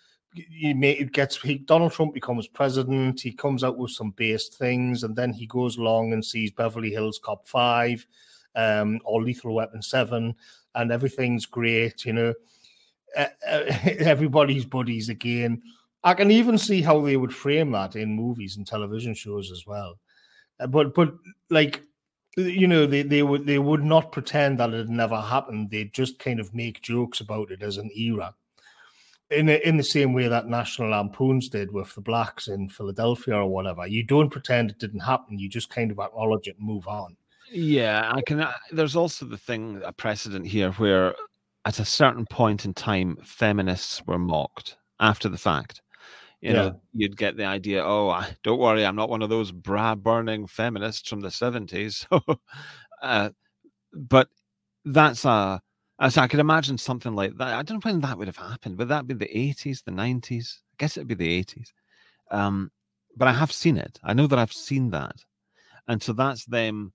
He may, it gets he, Donald Trump becomes president. He comes out with some based things, and then he goes along and sees Beverly Hills Cop five, um, or Lethal Weapon seven, and everything's great. You know, uh, uh, everybody's buddies again. I can even see how they would frame that in movies and television shows as well. Uh, but but like, you know, they they would they would not pretend that it never happened. They'd just kind of make jokes about it as an era. In a, in the same way that National Lampoons did with the blacks in Philadelphia or whatever. You don't pretend it didn't happen. You just kind of acknowledge it and move on. Yeah, I can. There's also the thing, a precedent here, where at a certain point in time, feminists were mocked after the fact. You know, yeah. You'd get the idea, oh, don't worry, I'm not one of those bra-burning feminists from the seventies. uh, but that's a... So I could imagine something like that. I don't know when that would have happened. Would that be the eighties, the nineties? I guess it'd be the eighties. Um, but I have seen it. I know that I've seen that. And so that's them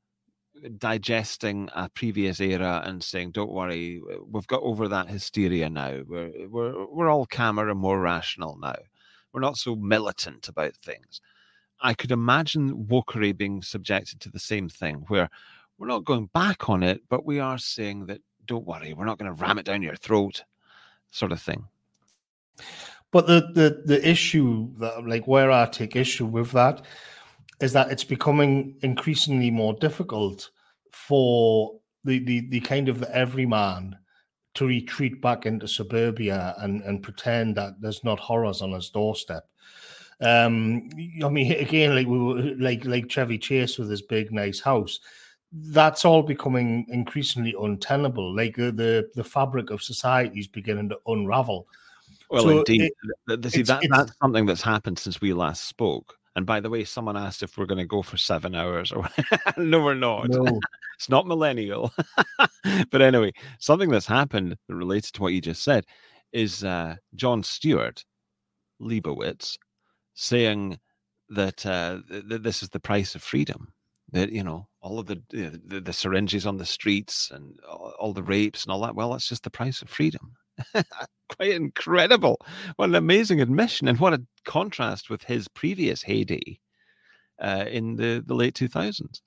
digesting a previous era and saying, don't worry, we've got over that hysteria now. We're, we're, we're all calmer and more rational now. We're not so militant about things. I could imagine wokery being subjected to the same thing, where we're not going back on it, but we are saying that, don't worry, we're not going to ram it down your throat, sort of thing. But the, the, the issue, that, like where I take issue with that, is that it's becoming increasingly more difficult for the, the, the kind of the everyman to retreat back into suburbia and, and pretend that there's not horrors on his doorstep. Um, I mean, again, like we were, like like Chevy Chase with his big nice house, that's all becoming increasingly untenable. Like the the, the fabric of society is beginning to unravel. Well, so indeed, it, see, that, that's something that's happened since we last spoke. And by the way, someone asked if we're going to go for seven hours or no, we're not. No. It's not millennial. But anyway, something that's happened related to what you just said is uh, Jon Stewart Leibowitz saying that uh, th- this is the price of freedom. That, you know, all of the, the the syringes on the streets and all the rapes and all that. Well, that's just the price of freedom. Quite incredible. What an amazing admission, and what a contrast with his previous heyday uh, in the, the late two thousands.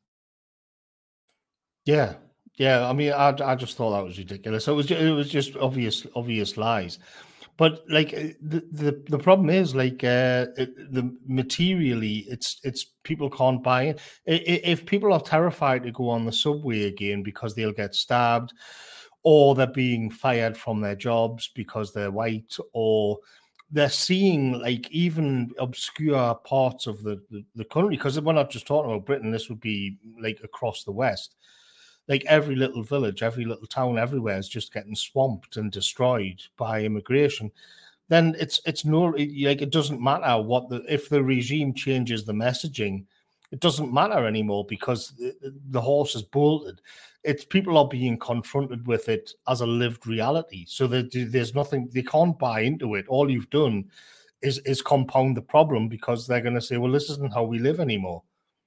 Yeah, yeah. I mean, I I just thought that was ridiculous. It was just, it was just obvious obvious lies. But like the the, the problem is like uh, it, the materially, it's it's people can't buy it. If people are terrified to go on the subway again because they'll get stabbed, or they're being fired from their jobs because they're white, or they're seeing like even obscure parts of the, the, the country, because we're not just talking about Britain, this would be like across the West. Like every little village, every little town, everywhere is just getting swamped and destroyed by immigration. Then it's it's no like it doesn't matter what the if the regime changes the messaging, it doesn't matter anymore because the, the horse is bolted. It's people are being confronted with it as a lived reality. So that there's nothing, they can't buy into it. All you've done is is compound the problem, because they're going to say, well, this isn't how we live anymore.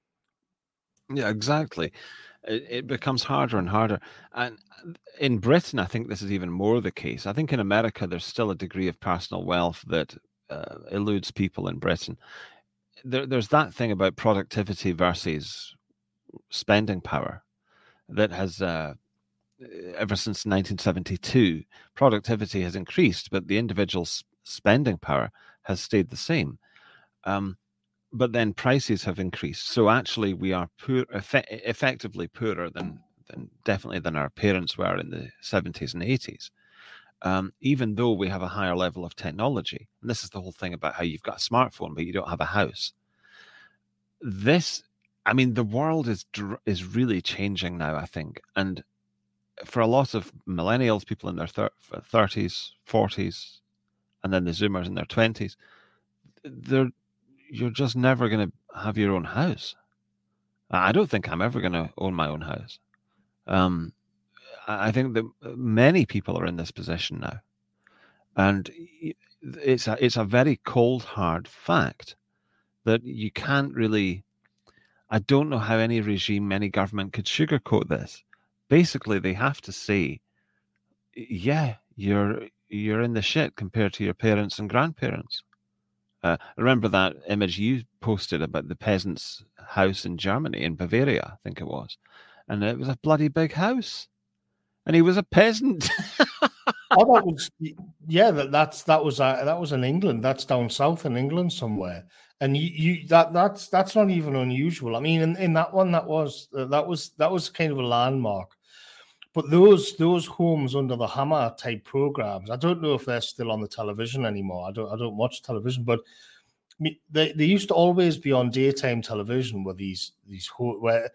Yeah, exactly. It, it becomes harder and harder. And in Britain, I think this is even more the case. I think in America, there's still a degree of personal wealth that uh, eludes people in Britain. There, there's that thing about productivity versus spending power that has, uh, ever since nineteen seventy-two, productivity has increased, but the individual's spending power has stayed the same. Um, but then prices have increased. So actually we are poor, effect, effectively poorer than, than definitely than our parents were in the seventies and eighties, um, even though we have a higher level of technology. And this is the whole thing about how you've got a smartphone, but you don't have a house. This, I mean, the world is is really changing now, I think. And for a lot of millennials, people in their thirties, forties, and then the Zoomers in their twenties, they're you're just never going to have your own house. I don't think I'm ever going to own my own house. Um, I think that many people are in this position now. And it's a, it's a very cold, hard fact that you can't really, I don't know how any regime, any government could sugarcoat this. Basically, they have to say, yeah, you're you're in the shit compared to your parents and grandparents. Uh, remember that image you posted about the peasant's house in Germany, in Bavaria, I think it was. And it was a bloody big house. And he was a peasant. Oh, that was, yeah, that, that's, that was, uh, that was in England. That's down south in England somewhere. And you, you that, that's, that's not even unusual. I mean, in, in that one, that was, uh, that was, that was kind of a landmark. But those those homes under the hammer type programs, I don't know if they're still on the television anymore. I don't I don't watch television, but they, they used to always be on daytime television with these these where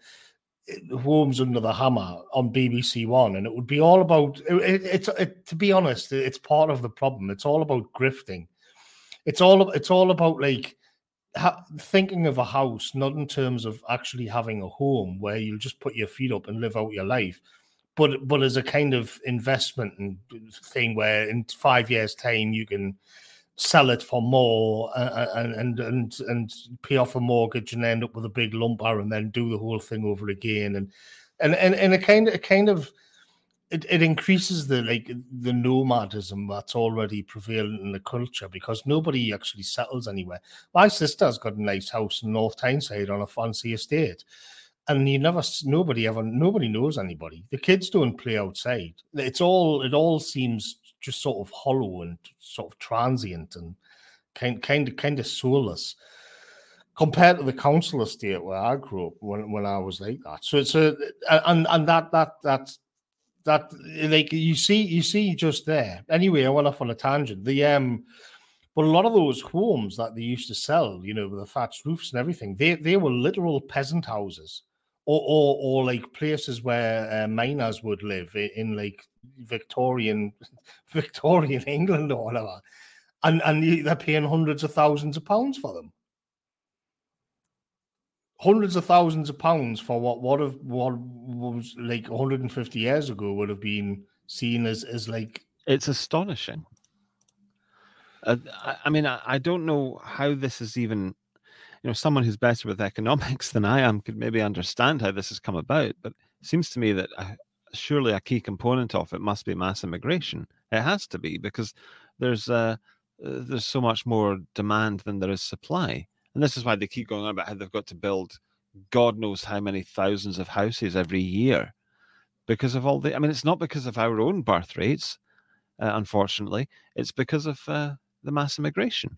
homes under the hammer on B B C One, and it would be all about it, it's it, to be honest, it's part of the problem. It's all about grifting. It's all it's all about like ha- thinking of a house not in terms of actually having a home where you'll just put your feet up and live out your life. But but as a kind of investment and thing where in five years' time you can sell it for more and and and and pay off a mortgage and end up with a big lumper and then do the whole thing over again, and and and, and it kind of it kind of it, it increases the like the nomadism that's already prevalent in the culture, because nobody actually settles anywhere. My sister's got a nice house in North Tyneside on a fancy estate. and you never, nobody ever, nobody knows anybody. The kids don't play outside. It's all, it all seems just sort of hollow and sort of transient and kind, kind of, kind of soulless compared to the council estate where I grew up when, when I was like that. So it's a, and and that that that that like you see you see just there. Anyway, I went off on a tangent. The um, but a lot of those homes that they used to sell, you know, with the thatched roofs and everything, they they were literal peasant houses, or or, or like places where uh, miners would live in, in like Victorian Victorian England or whatever, and and they're paying hundreds of thousands of pounds for them. Hundreds of thousands of pounds for what what have what was like one hundred fifty years ago would have been seen as as like, it's astonishing. Uh, I, I mean, I, I don't know how this is even, you know, someone who's better with economics than I am could maybe understand how this has come about. But it seems to me that uh, surely a key component of it must be mass immigration. It has to be, because there's uh, uh, there's so much more demand than there is supply. And this is why they keep going on about how they've got to build God knows how many thousands of houses every year because of all the, I mean, it's not because of our own birth rates, uh, unfortunately. It's because of uh, the mass immigration.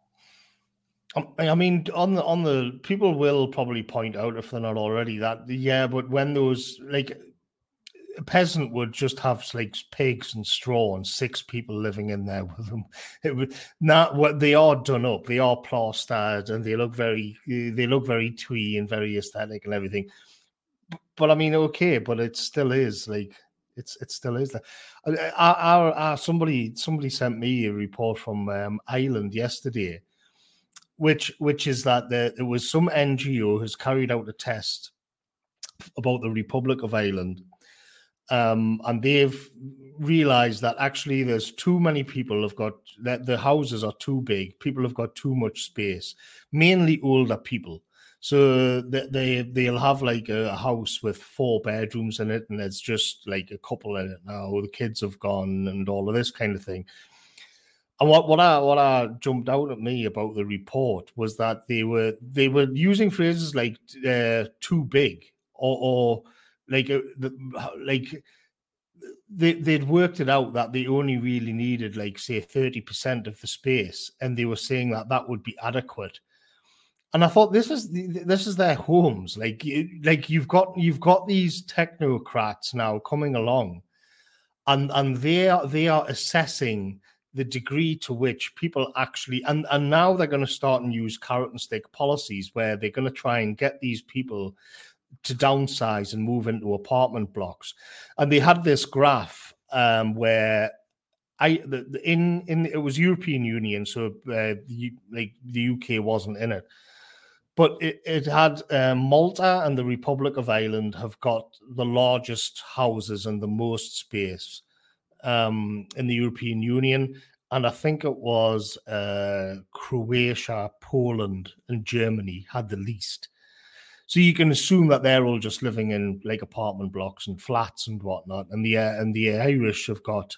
I mean, on the, on the, people will probably point out, if they're not already, that, yeah, but when those, like, a peasant would just have like pigs and straw and six people living in there with them. It would not what they are done up. They are plastered and they look very, they look very twee and very aesthetic and everything. But, but I mean, okay, but it still is like it's it still is that. Our, our, our, somebody somebody sent me a report from um, Ireland yesterday, which which is that there, there was some N G O has carried out a test about the Republic of Ireland. Um, and they've realized that actually there's too many people have got that the houses are too big. People have got too much space, mainly older people. So they, they they'll have like a house with four bedrooms in it, and it's just like a couple in it now. The kids have gone and all of this kind of thing. And what, what I what I jumped out at me about the report was that they were they were using phrases like uh, too big or, or Like, like they, they'd worked it out that they only really needed, like, say, thirty percent of the space, and they were saying that that would be adequate. And I thought, this is this is their homes. Like, like you've got you've got these technocrats now coming along, and and they are they are assessing the degree to which people actually, and and now they're going to start and use carrot and stick policies where they're going to try and get these people to downsize and move into apartment blocks. And they had this graph um, where I the, the, in in it was European Union, so uh, the, like the U K wasn't in it, but it, it had uh, Malta and the Republic of Ireland have got the largest houses and the most space um, in the European Union. And I think it was uh, Croatia, Poland, and Germany had the least. So you can assume that they're all just living in like apartment blocks and flats and whatnot, and the uh, and the Irish have got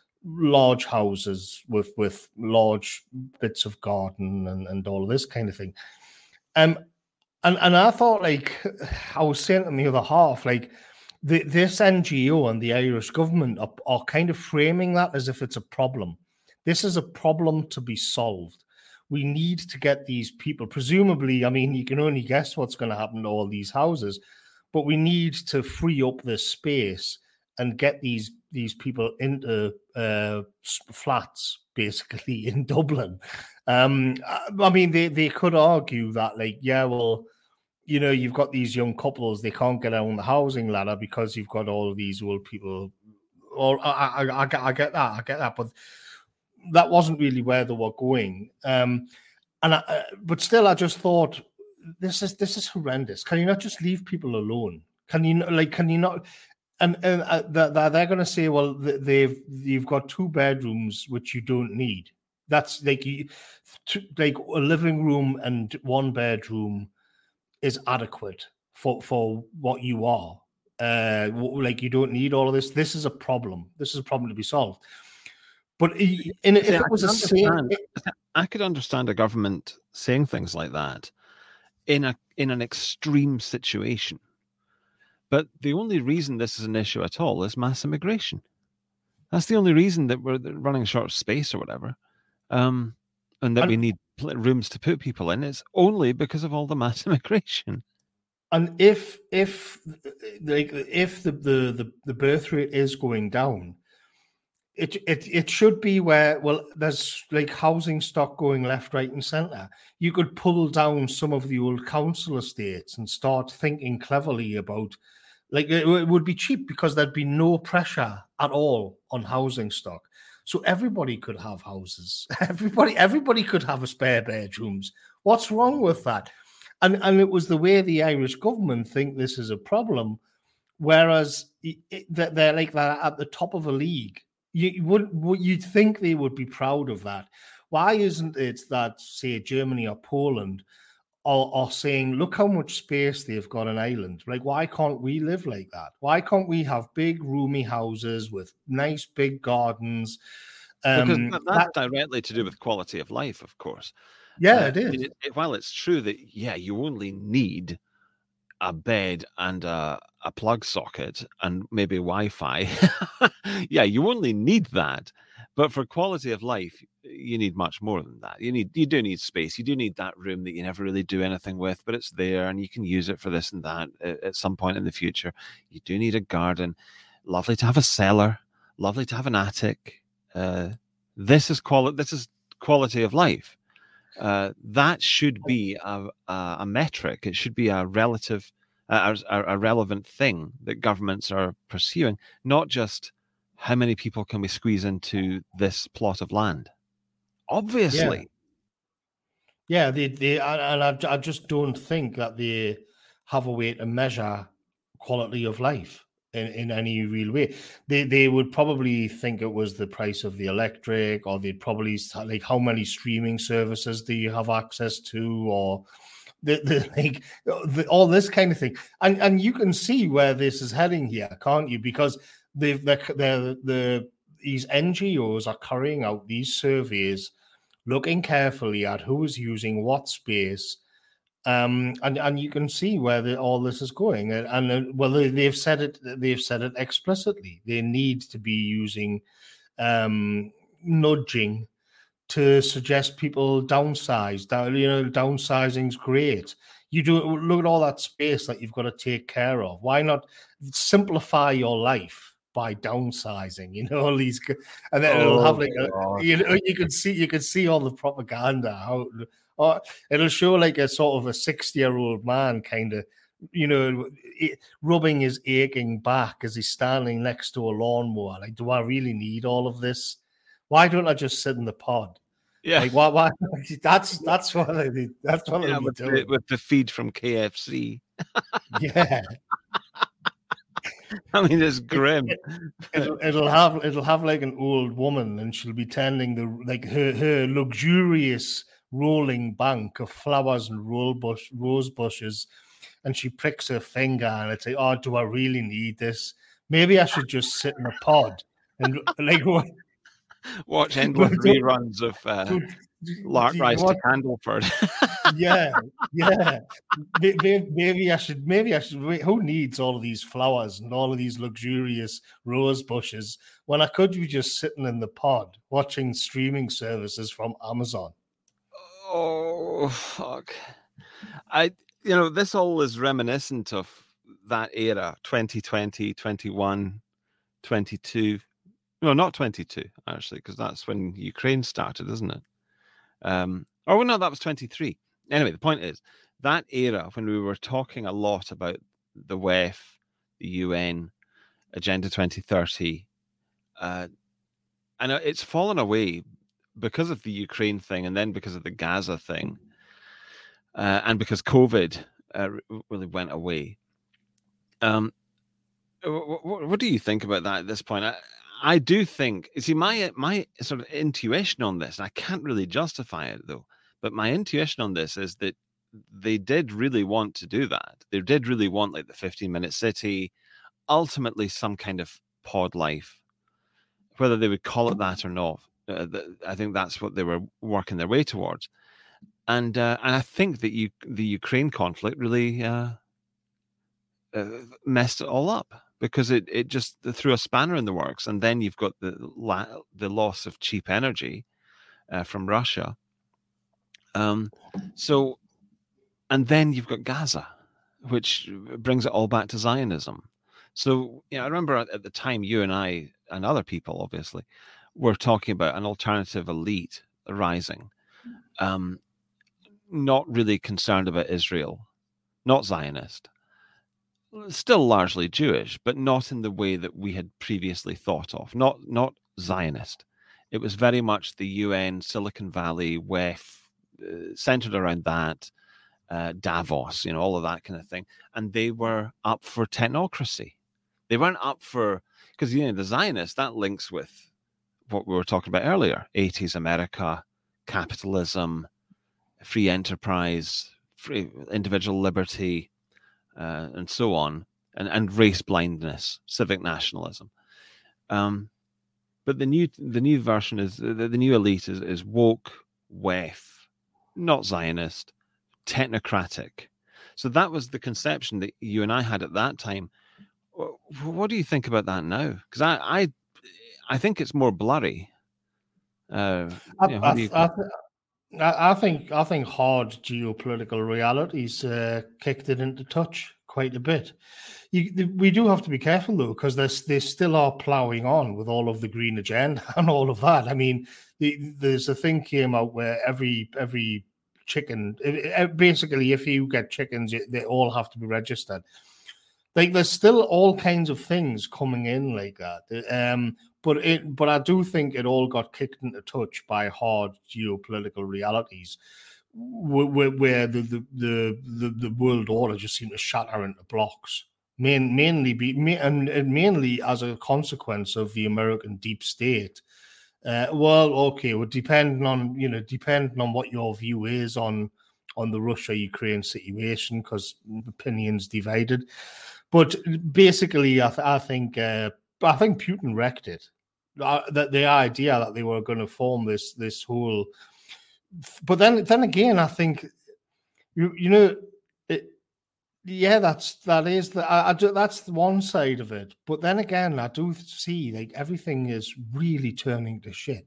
large houses with with large bits of garden and, and all of this kind of thing. Um, and and I thought, like I was saying to the other half, like the, this N G O and the Irish government are, are kind of framing that as if it's a problem. This is a problem to be solved. We need to get these people, presumably, I mean, you can only guess what's going to happen to all these houses, but we need to free up this space and get these these people into uh, flats, basically, in Dublin. Um, I mean, they, they could argue that, like, yeah, well, you know, you've got these young couples, they can't get on the housing ladder because you've got all of these old people. Or I, I, I, I get that, I get that, but that wasn't really where they were going. Um, and I, uh, but still, I just thought, this is this is horrendous. Can you not just leave people alone? Can you like? Can you not? And, and uh, they're, they're going to say, well, they've you've got two bedrooms which you don't need. That's like you, like a living room and one bedroom is adequate for for what you are. Uh, like you don't need all of this. This is a problem. This is a problem to be solved. But in, if See, it was a same, I could understand a government saying things like that in a in an extreme situation. But the only reason this is an issue at all is mass immigration. That's the only reason that we're running short of space or whatever, um, and that and, we need rooms to put people in. It's only because of all the mass immigration. And if if like if the the the, the birth rate is going down, it it it should be where, well, there's like housing stock going left, right, and centre. You could pull down some of the old council estates and start thinking cleverly about. Like, it, it would be cheap because there'd be no pressure at all on housing stock. So everybody could have houses. Everybody, everybody could have a spare bedrooms. What's wrong with that? And and it was the way the Irish government think this is a problem, whereas it, they're like they're at the top of a league. You would you'd think they would be proud of that. Why isn't it that, say, Germany or Poland Or, or saying, look how much space they've got in Ireland. Like, why can't we live like that? Why can't we have big, roomy houses with nice, big gardens? Um, because that, that's that, directly to do with quality of life, of course. Yeah, uh, it is. It, it, while it's true that, yeah, you only need a bed and a, a plug socket and maybe Wi-Fi. Yeah, you only need that. But for quality of life, you need much more than that. You need, you do need space. You do need that room that you never really do anything with, but it's there and you can use it for this and that at some point in the future. You do need a garden. Lovely to have a cellar. Lovely to have an attic. Uh, this is quality. This is quality of life. Uh, that should be a, a, a metric. It should be a relative, a, a, a relevant thing that governments are pursuing, not just how many people can we squeeze into this plot of land? Obviously. Yeah, yeah they, they, and I, I just don't think that they have a way to measure quality of life in, in any real way. They they would probably think it was the price of the electric, or they'd probably, like, how many streaming services do you have access to, or the, the like the, all this kind of thing. And and you can see where this is heading here, can't you? Because They've, they're, they're, the these N G Os are carrying out these surveys, looking carefully at who is using what space, um, and and you can see where the, all this is going. And, and uh, well, they, they've said it. They've said it explicitly. They need to be using um, nudging to suggest people downsize. Down, you know, downsizing's great. You do look at all that space that you've got to take care of. Why not simplify your life by downsizing? You know, all these, and then oh, it'll have like a, you know, you can see you can see all the propaganda. How, or it'll show like a sort of a sixty-year-old man kind of, you know, it, rubbing his aching back as he's standing next to a lawnmower. Like, do I really need all of this? Why don't I just sit in the pod? Yeah, like why? Why? That's that's what I need. That's what yeah, I with, doing. The, with the feed from K F C. Yeah. I mean, it's grim. It, it'll, it'll have it'll have like an old woman, and she'll be tending the like her her luxurious rolling bank of flowers and rose bush rose bushes, and she pricks her finger, and it's like, oh, do I really need this? Maybe I should just sit in a pod and like what. Watch endless reruns of uh, Lark Rise to Candleford. yeah, yeah. Maybe, maybe I should. Maybe I should. Wait, who needs all of these flowers and all of these luxurious rose bushes when I could be just sitting in the pod watching streaming services from Amazon? Oh fuck! I, you know, this all is reminiscent of that era: twenty twenty, twenty-one, twenty-two. No, not twenty-two, actually, because that's when Ukraine started, isn't it? Um, oh, no, that was twenty-three. Anyway, the point is, that era when we were talking a lot about the W E F, the U N, Agenda twenty thirty, uh, and it's fallen away because of the Ukraine thing, and then because of the Gaza thing, uh, and because COVID uh, really went away. Um, what, what do you think about that at this point? I, I do think, you see, my my sort of intuition on this, and I can't really justify it though, but my intuition on this is that they did really want to do that. They did really want like the fifteen minute city, ultimately some kind of pod life, whether they would call it that or not. Uh, the, I think that's what they were working their way towards. And uh, and I think that you, the Ukraine conflict really uh, uh, messed it all up because it, it just threw a spanner in the works. And then you've got the la- the loss of cheap energy uh, from Russia. Um, so, and then you've got Gaza, which brings it all back to Zionism. So, yeah, I remember at the time you and I and other people, obviously, were talking about an alternative elite rising, um, not really concerned about Israel, not Zionist, still largely Jewish, but not in the way that we had previously thought of, not not Zionist. It was very much the U N, Silicon Valley, W E F, uh, centered around that, uh, Davos, you know, all of that kind of thing. And they were up for technocracy. They weren't up for, because, you know, the Zionists, that links with what we were talking about earlier, eighties America, capitalism, free enterprise, free individual liberty, uh, and so on, and, and race blindness, civic nationalism. Um, but the new the new version is, the, the new elite is, is woke, W E F, not Zionist, technocratic. So that was the conception that you and I had at that time. What do you think about that now? Because I, I, I think it's more blurry. Uh, I, you know, I, you... I, I think I think hard geopolitical realities uh, kicked it into touch quite a bit. You, we do have to be careful though, because they still are ploughing on with all of the green agenda and all of that. I mean, the, there's a thing came out where every every chicken, basically, if you get chickens, they all have to be registered. Like, there's still all kinds of things coming in like that. Um, but it, but I do think it all got kicked into touch by hard geopolitical realities, where, where the, the the the the world order just seemed to shatter into blocks. Main, mainly be and, and mainly as a consequence of the American deep state. Uh, well, okay, well, depending on you know, depending on what your view is on on the Russia-Ukraine situation, because opinions divided. But basically, I, th- I think uh, I think Putin wrecked it. Uh, that the idea that they were going to form this this whole, but then then again, I think you you know, it, yeah, that's that is the I, I do, that's the one side of it. But then again, I do see like everything is really turning to shit.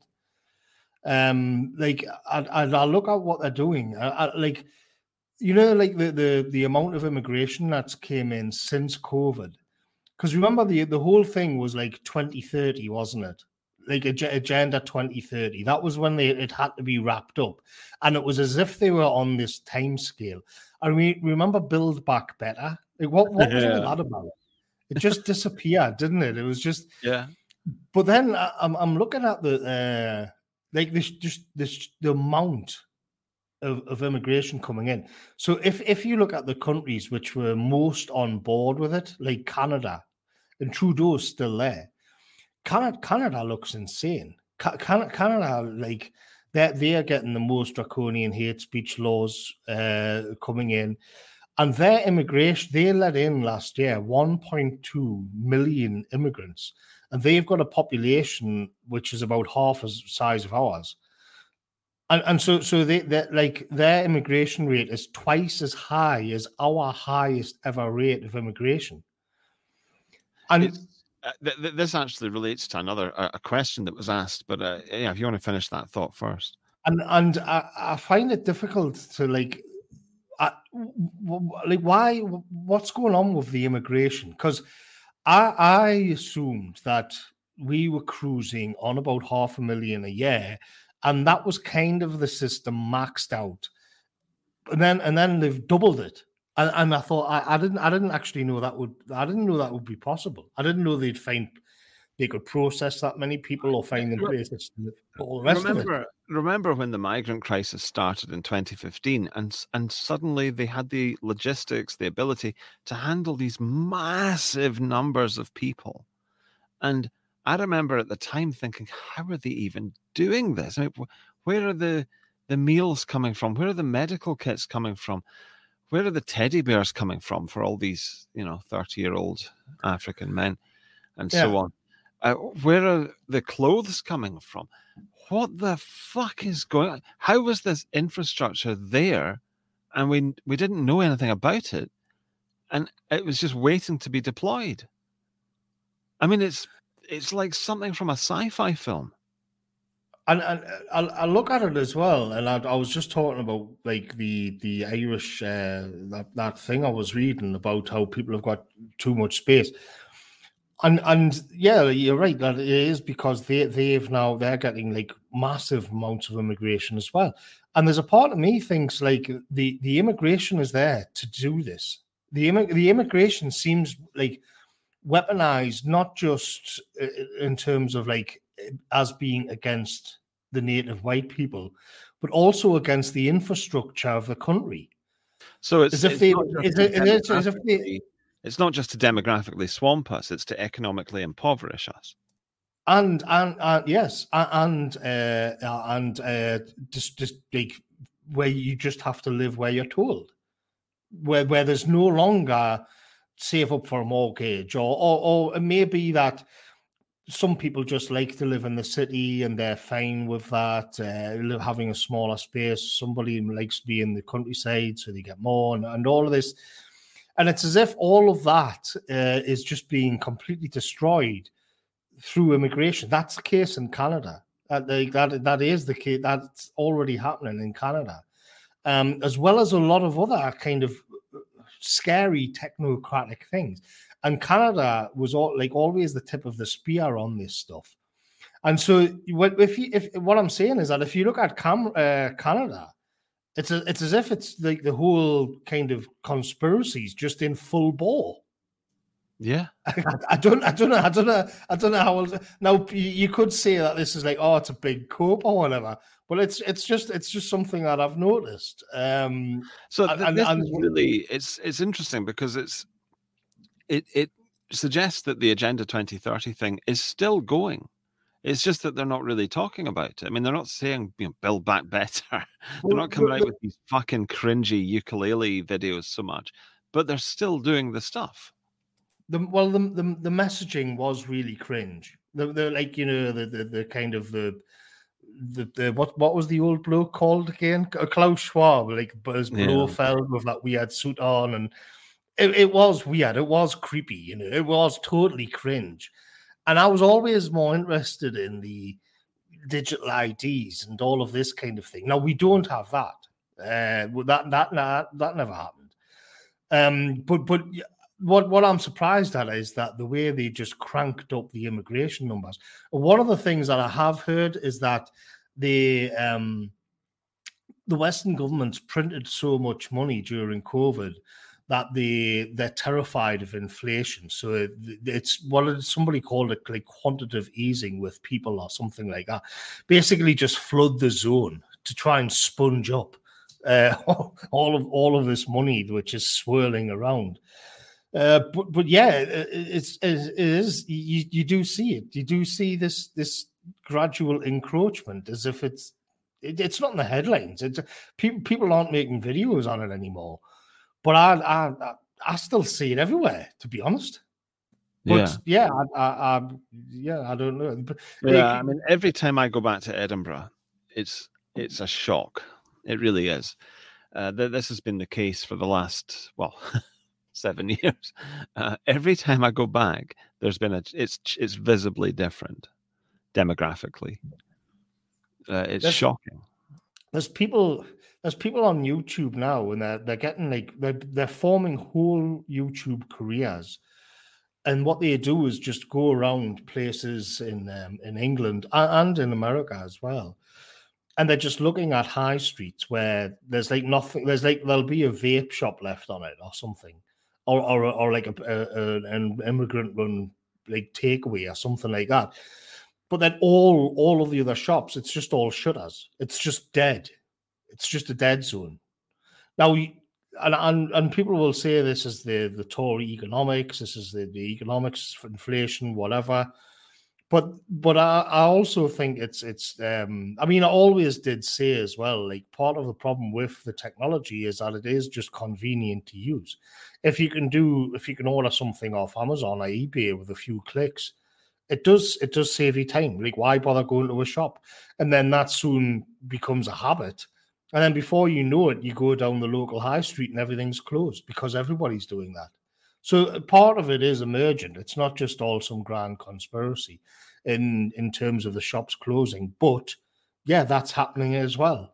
Um, like I I, I look at what they're doing. I, I, like. You know, like the, the, the amount of immigration that's came in since COVID. Because remember, the, the whole thing was like twenty thirty, wasn't it? Like Agenda twenty thirty. That was when they, it had to be wrapped up. And it was as if they were on this time scale. I mean, remember Build Back Better? Like, what, what was yeah. all that about? It just disappeared, didn't it? It was just... Yeah. But then I'm, I'm looking at the... Uh, like, this, just this, the amount... Of, of immigration coming in. So if, if you look at the countries which were most on board with it, like Canada, and Trudeau's still there, Canada, Canada looks insane. Canada, Canada like, they're, they're getting the most draconian hate speech laws uh, coming in. And their immigration, they let in last year one point two million immigrants. And they've got a population which is about half the size of ours. And, and so, so they, they like their immigration rate is twice as high as our highest ever rate of immigration. And uh, th- th- this actually relates to another uh, a question that was asked. But uh, yeah, if you want to finish that thought first. And and I, I find it difficult to like, I, like why? What's going on with the immigration? Because I I assumed that we were cruising on about half a million a year. And that was kind of the system maxed out, and then and then they've doubled it. And, and I thought I, I didn't I didn't actually know that would I didn't know that would be possible. I didn't know they'd find they could process that many people or find them places. All the rest remember, of it. Remember when the migrant crisis started in twenty fifteen, and and suddenly they had the logistics, the ability to handle these massive numbers of people, and I remember at the time thinking, how are they even doing this? I mean, where are the the meals coming from? Where are the medical kits coming from? Where are the teddy bears coming from for all these, you know, thirty-year-old African men and yeah. so on? Uh, where are the clothes coming from? What the fuck is going on? How was this infrastructure there and we we didn't know anything about it? and it was just waiting to be deployed. I mean, it's it's like something from a sci-fi film. And, and I, I look at it as well, and I, I was just talking about like the the Irish uh, that that thing I was reading about how people have got too much space, and and yeah, you're right that it is because they they've now they're getting like massive amounts of immigration as well, and there's a part of me thinks like the the immigration is there to do this. The imm- the immigration seems like weaponized, not just in terms of like as being against the native white people, but also against the infrastructure of the country. So it's, as if it's, they, not is it, it is, as if they, it's not just to demographically swamp us, it's to economically impoverish us. And and, and yes, and uh, and uh, just just like where you just have to live where you're told, where where there's no longer save up for a mortgage, or or, or it may be that some people just like to live in the city and they're fine with that, uh, having a smaller space. Somebody likes to be in the countryside, so they get more, and, and all of this. And it's as if all of that uh, is just being completely destroyed through immigration. That's the case in Canada. Uh, they, that that is the case. That's already happening in Canada, um, as well as a lot of other kind of scary technocratic things. And Canada was all, like always the tip of the spear on this stuff. And so, if you, if what I'm saying is that if you look at Cam, uh, Canada, it's a, it's as if it's like the whole kind of conspiracies just in full bore. Yeah, I, I don't, I don't know, I don't know, I don't know how else. Now you could say that this is like, oh, it's a big cope or whatever, but it's, it's just, it's just something that I've noticed. Um, so th- and, this and, is really, it's, it's interesting because it's, it, it suggests that the Agenda twenty thirty thing is still going. It's just that they're not really talking about it. I mean, they're not saying, you know, build back better. They're not coming out with these fucking cringy ukulele videos so much, but they're still doing the stuff. The, well, the, the the messaging was really cringe. The, the like you know the, the the kind of the the, the what what was the old bloke called again? Klaus Schwab, like as Blofeld with that weird suit on, and it, it was weird. It was creepy. You know, it was totally cringe. And I was always more interested in the digital I Ds and all of this kind of thing. Now we don't have that. Uh, that that that that never happened. Um, but but. What what I'm surprised at is that the way they just cranked up the immigration numbers. One of the things that I have heard is that the um, the Western governments printed so much money during COVID that they they're terrified of inflation. So it, it's what somebody called it like quantitative easing with people or something like that. Basically, just flood the zone to try and sponge up uh, all of all of this money which is swirling around. Uh, but but yeah, it, it's it is you, you do see it. You do see this this gradual encroachment as if it's it, it's not in the headlines. It's people people aren't making videos on it anymore. But I I I still see it everywhere, to be honest. But yeah, yeah, I, I, I yeah, I don't know. But yeah, it, I mean, every time I go back to Edinburgh, it's it's a shock. It really is. Uh, th- this has been the case for the last well. seven years. Uh, every time I go back, there's been a it's it's visibly different demographically. Uh, it's there's, shocking. There's people there's people on YouTube now, and they're they're getting like they're they're forming whole YouTube careers. And what they do is just go around places in um, in England and in America as well. And they're just looking at high streets where there's like nothing, there's like there'll be a vape shop left on it or something. Or, or or like a, a an immigrant run like takeaway or something like that, but then all all of the other shops, it's just all shutters. It's just dead. It's just a dead zone. Now, and and, and people will say this is the the Tory economics. This is the, the economics for inflation, whatever. But but I, I also think it's it's um I mean I always did say as well, like part of the problem with the technology is that it is just convenient to use. If you can do if you can order something off Amazon or eBay with a few clicks, it does it does save you time. Like why bother going to a shop? And then that soon becomes a habit, And then before you know it, you go down the local high street and everything's closed because everybody's doing that. So part of it is emergent. It's not just all some grand conspiracy in, in terms of the shops closing, but yeah, that's happening as well.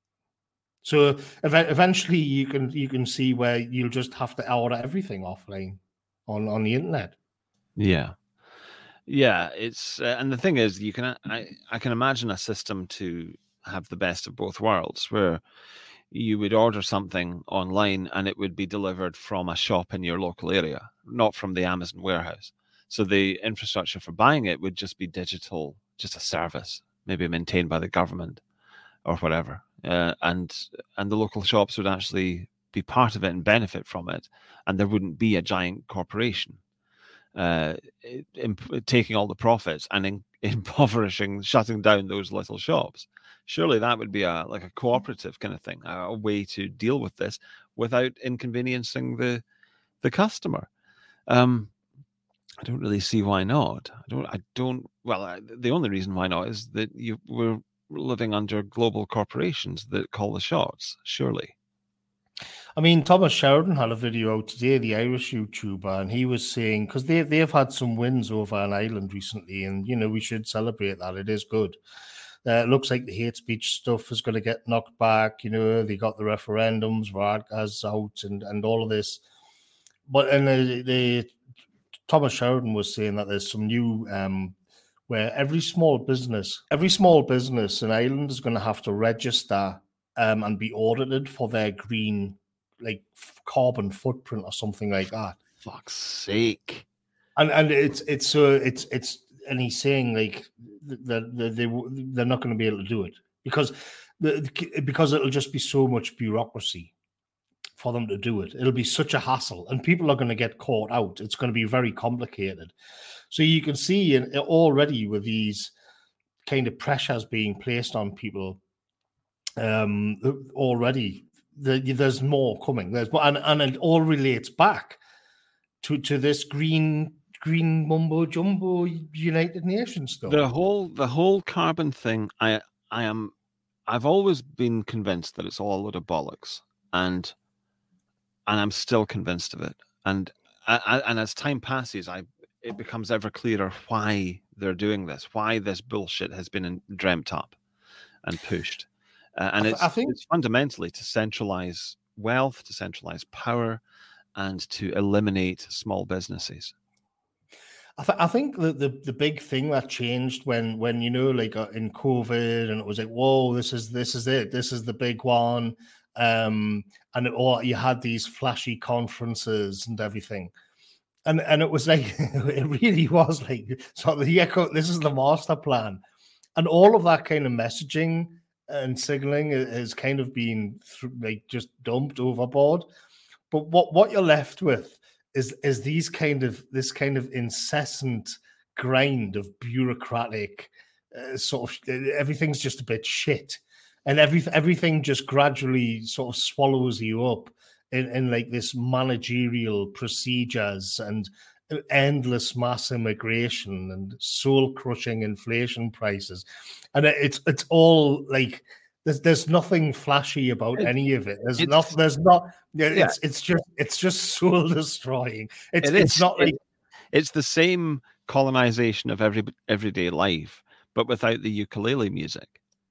So ev- eventually you can you can see where you'll just have to order everything offline on, on the internet. Yeah. Yeah, it's uh, and the thing is, you can I, I can imagine a system to have the best of both worlds, where you would order something online and it would be delivered from a shop in your local area, not from the Amazon warehouse. So the infrastructure for buying it would just be digital, just a service, maybe maintained by the government or whatever, uh, and and the local shops would actually be part of it and benefit from it, and there wouldn't be a giant corporation uh, imp- taking all the profits and in- impoverishing, shutting down those little shops. Surely that would be a like a cooperative kind of thing, a, a way to deal with this without inconveniencing the the customer. Um, I don't really see why not. I don't. I don't. Well, I, the only reason why not is that you we're living under global corporations that call the shots. Surely. I mean, Thomas Sheridan had a video out today, the Irish YouTuber, and he was saying, because they, they've had some wins over an island recently, and, you know, we should celebrate that. It is good. Uh, it looks like the hate speech stuff is going to get knocked back. You know, they got the referendums, Varadkar's out, and, and all of this. But and the, the Thomas Sheridan was saying that there's some new um, where every small business, every small business in Ireland is going to have to register um, and be audited for their green, like carbon footprint or something like that. Fuck's sake! And and it's it's so uh, it's it's and he's saying like that they, they they're not going to be able to do it because the because it'll just be so much bureaucracy for them to do it. It'll be such a hassle, and people are going to get caught out. It's going to be very complicated. So you can see in, already with these kind of pressures being placed on people, um, already the, there's more coming. There's more, and, and it all relates back to to this green green mumbo jumbo United Nations stuff. The whole the whole carbon thing. I I am. I've always been convinced that it's all a load of bollocks, and and I'm still convinced of it. And I, and as time passes, I it becomes ever clearer why they're doing this, why this bullshit has been dreamt up and pushed. Uh, and I th- it's, I think... it's fundamentally to centralize wealth, to centralize power, and to eliminate small businesses. I, th- I think that the, the big thing that changed when, when you know, like uh, in COVID, and it was like, whoa, this is this is it, this is the big one, um, and it, or you had these flashy conferences and everything, and and it was like it really was like so the echo. This is the master plan, and all of that kind of messaging and signaling has kind of been like just dumped overboard. But what what you're left with is is these kind of this kind of incessant grind of bureaucratic uh, sort of everything's just a bit shit, and every everything just gradually sort of swallows you up in, in like this managerial procedures and endless mass immigration and soul crushing inflation prices, and it's it's all like. There's there's nothing flashy about it, any of it. There's not. There's not. It's yeah. it's just it's just soul destroying. It's it it's not like it, it's the same colonization of every everyday life, but without the ukulele music.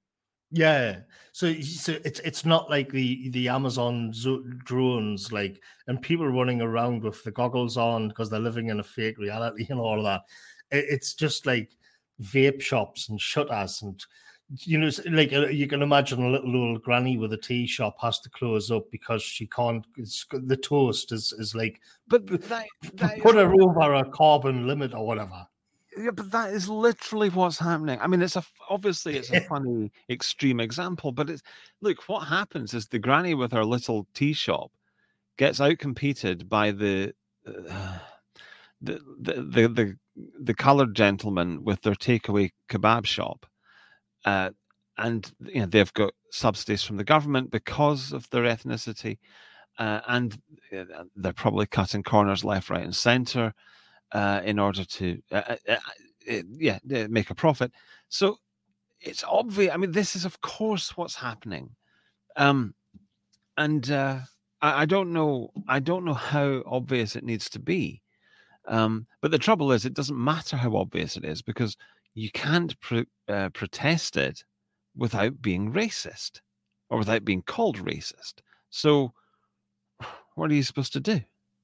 Yeah. So so it's it's not like the the Amazon drones, like, and people running around with the goggles on because they're living in a fake reality and all of that. It, it's just like vape shops and shutters and. You know, like you can imagine a little old granny with a tea shop has to close up because she can't. It's, the toast is, is like, but that, that put is, her over a carbon limit or whatever. Yeah, but that is literally what's happening. I mean, it's a obviously it's a funny extreme example, but it's look what happens is the granny with her little tea shop gets outcompeted by the uh, the, the the the the coloured gentleman with their takeaway kebab shop. Uh, and you know they've got subsidies from the government because of their ethnicity, uh, and they're probably cutting corners left, right, and centre uh, in order to, uh, uh, uh, yeah, make a profit. So it's obvious. I mean, this is of course what's happening, Um, and uh, I, I don't know. I don't know how obvious it needs to be. Um, but the trouble is, it doesn't matter how obvious it is because you can't pro- uh, protest it without being racist or without being called racist. So, what are you supposed to do?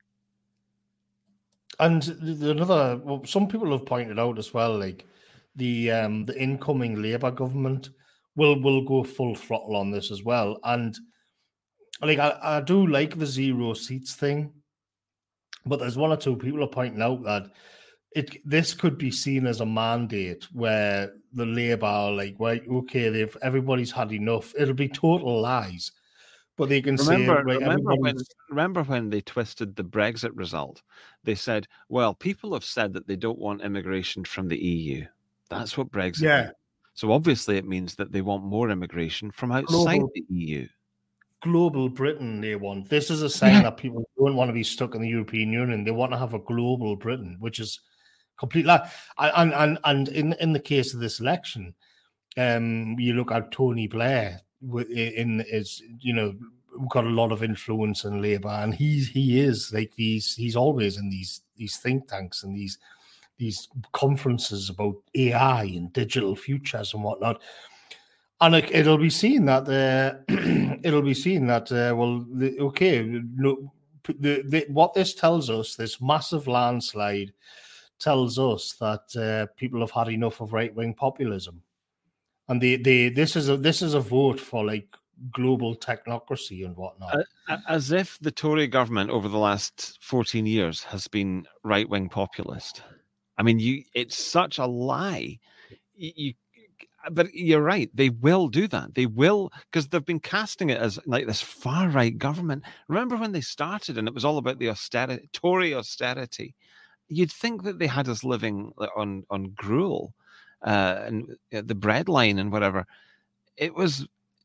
And another, well, some people have pointed out as well, like the um, the incoming Labour government will will go full throttle on this as well. And like I, I do like the zero seats thing, but there's one or two people are pointing out that it this could be seen as a mandate where the Labour are like, well, okay, they've everybody's had enough. It'll be total lies. But they can remember, say, right, remember when, everybody's... remember when they twisted the Brexit result? They said, well, people have said that they don't want immigration from the E U. That's what Brexit Yeah. means. So obviously it means that they want more immigration from outside Global, the E U. Global Britain, they want. This is a sign Yeah. that people don't want to be stuck in the European Union. They want to have a global Britain, which is complete lie. And, and, and in, in the case of this election, um, you look at Tony Blair in is, you know, got a lot of influence in Labour, and he's he is like these. He's always in these these think tanks and these these conferences about A I and digital futures and whatnot. And it, it'll be seen that uh, it'll be seen that uh, well, the, okay, no, the, the, what this tells us, this massive landslide, tells us that uh, people have had enough of right wing populism. And they, they, this is a this is a vote for like global technocracy and whatnot. As if the Tory government over the last fourteen years has been right wing populist. I mean, you it's such a lie. You, you, but you're right. They will do that. They will, because they've been casting it as like this far right government. Remember when they started and it was all about the austerity, Tory austerity. You'd think that they had us living on on gruel. Uh, and the bread line and whatever, it was,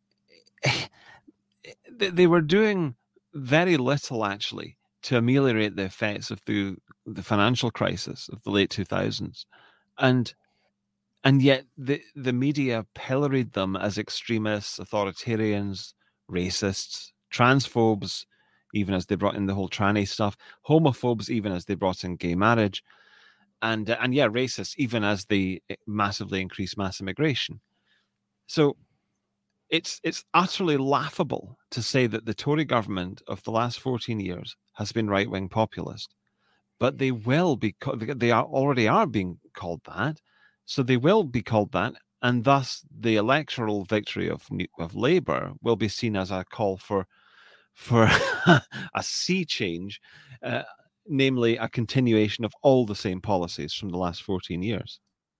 they were doing very little actually to ameliorate the effects of the the financial crisis of the late two thousands, and and yet the the media pilloried them as extremists, authoritarians, racists, transphobes, even as they brought in the whole tranny stuff, homophobes, even as they brought in gay marriage. And, uh, and yeah, racists, even as they massively increase mass immigration. So it's it's utterly laughable to say that the Tory government of the last fourteen years has been right-wing populist. But they will be, they are already are being called that. So they will be called that. And thus the electoral victory of, of Labour will be seen as a call for, for a sea change, uh, namely a continuation of all the same policies from the last fourteen years.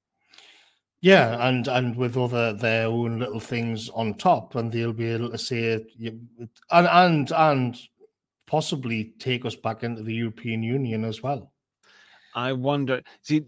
Yeah, and and with other their own little things on top, and they'll be able to say, and and and possibly take us back into the European Union as well. I wonder. See,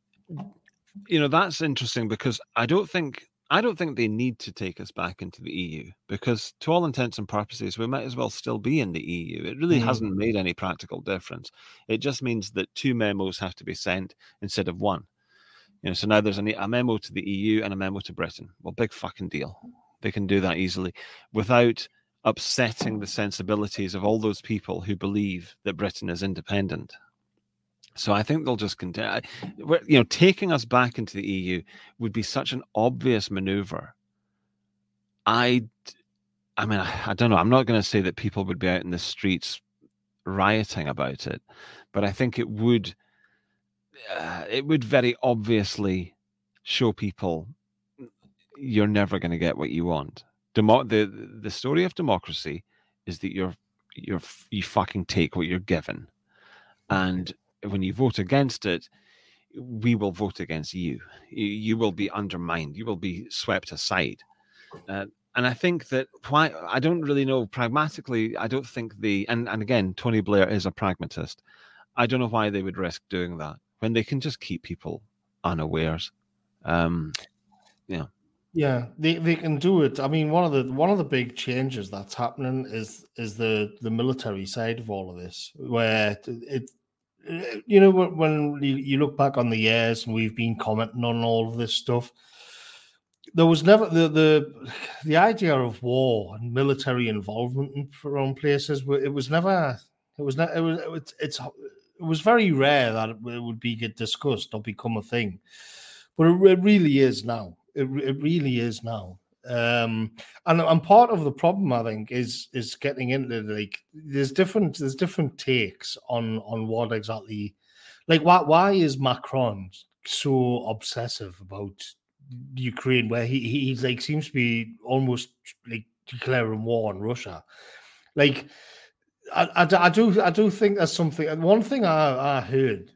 you know, that's interesting because I don't think I don't think they need to take us back into the E U because, to all intents and purposes, we might as well still be in the E U. It really mm. hasn't made any practical difference. It just means that two memos have to be sent instead of one. You know, so now there's a, a memo to the E U and a memo to Britain. Well, big fucking deal. They can do that easily without upsetting the sensibilities of all those people who believe that Britain is independent. So I think they'll just continue. You know, taking us back into the E U would be such an obvious maneuver. I, I mean, I, I don't know. I'm not going to say that people would be out in the streets rioting about it, but I think it would. Uh, it would very obviously show people you're never going to get what you want. Demo- the the story of democracy is that you're you're you fucking take what you're given, and when you vote against it, we will vote against you. You, you will be undermined. You will be swept aside. Uh, and I think that why I don't really know pragmatically. I don't think the and and again, Tony Blair is a pragmatist. I don't know why they would risk doing that when they can just keep people unawares. Um, yeah. Yeah, they, they can do it. I mean, one of the one of the big changes that's happening is is the the military side of all of this, where it, it you know, when you look back on the years and we've been commenting on all of this stuff, there was never the the the idea of war and military involvement in foreign places. It was never. It was not. It was. It was it's. It was very rare that it would be get discussed or become a thing, but it, it really is now. It, it really is now. Um, and and part of the problem, I think, is is getting into like there's different there's different takes on on what exactly, like why why is Macron so obsessive about Ukraine, where he he he's like seems to be almost like declaring war on Russia, like. I, I, I do I do think there's something. And one thing I, I heard,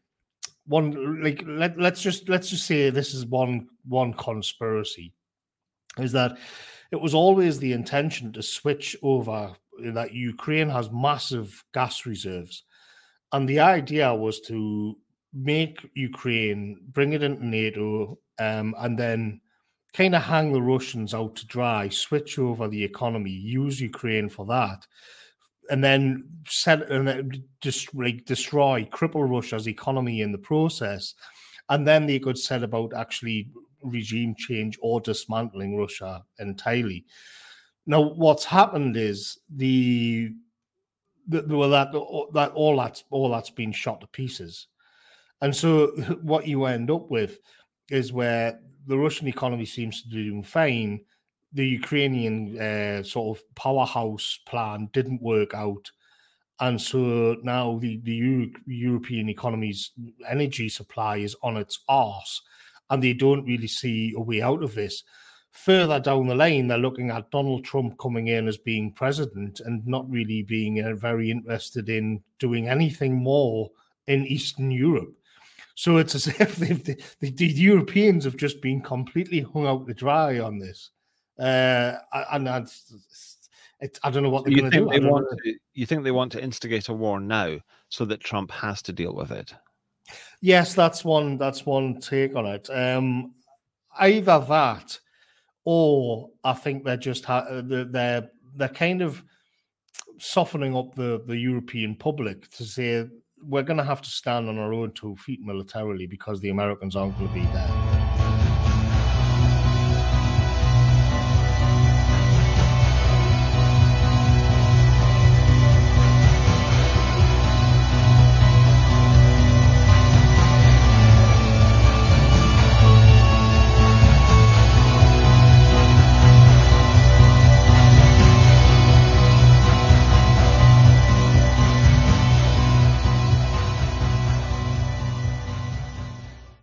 one like let let's just let's just say this is one one conspiracy, is that it was always the intention to switch over, that Ukraine has massive gas reserves, and the idea was to make Ukraine, bring it into NATO, um, and then kind of hang the Russians out to dry, switch over the economy, use Ukraine for that. And then set and then just like destroy, cripple Russia's economy in the process, and then they could set about actually regime change or dismantling Russia entirely. Now, what's happened is the, the well that that all that's all that's been shot to pieces, and so what you end up with is where the Russian economy seems to be doing fine. The Ukrainian uh, sort of powerhouse plan didn't work out. And so now the, the Euro- European economy's energy supply is on its arse, and they don't really see a way out of this. Further down the line, they're looking at Donald Trump coming in as being president and not really being uh, very interested in doing anything more in Eastern Europe. So it's as if the, the, the Europeans have just been completely hung out to dry on this. Uh, and that's, it, I don't know what they're going to do. They want to, you think they want to instigate a war now so that Trump has to deal with it? Yes, that's one. That's one take on it. Um, either that, or I think they're just ha- they're they're kind of softening up the the European public to say we're going to have to stand on our own two feet militarily because the Americans aren't going to be there.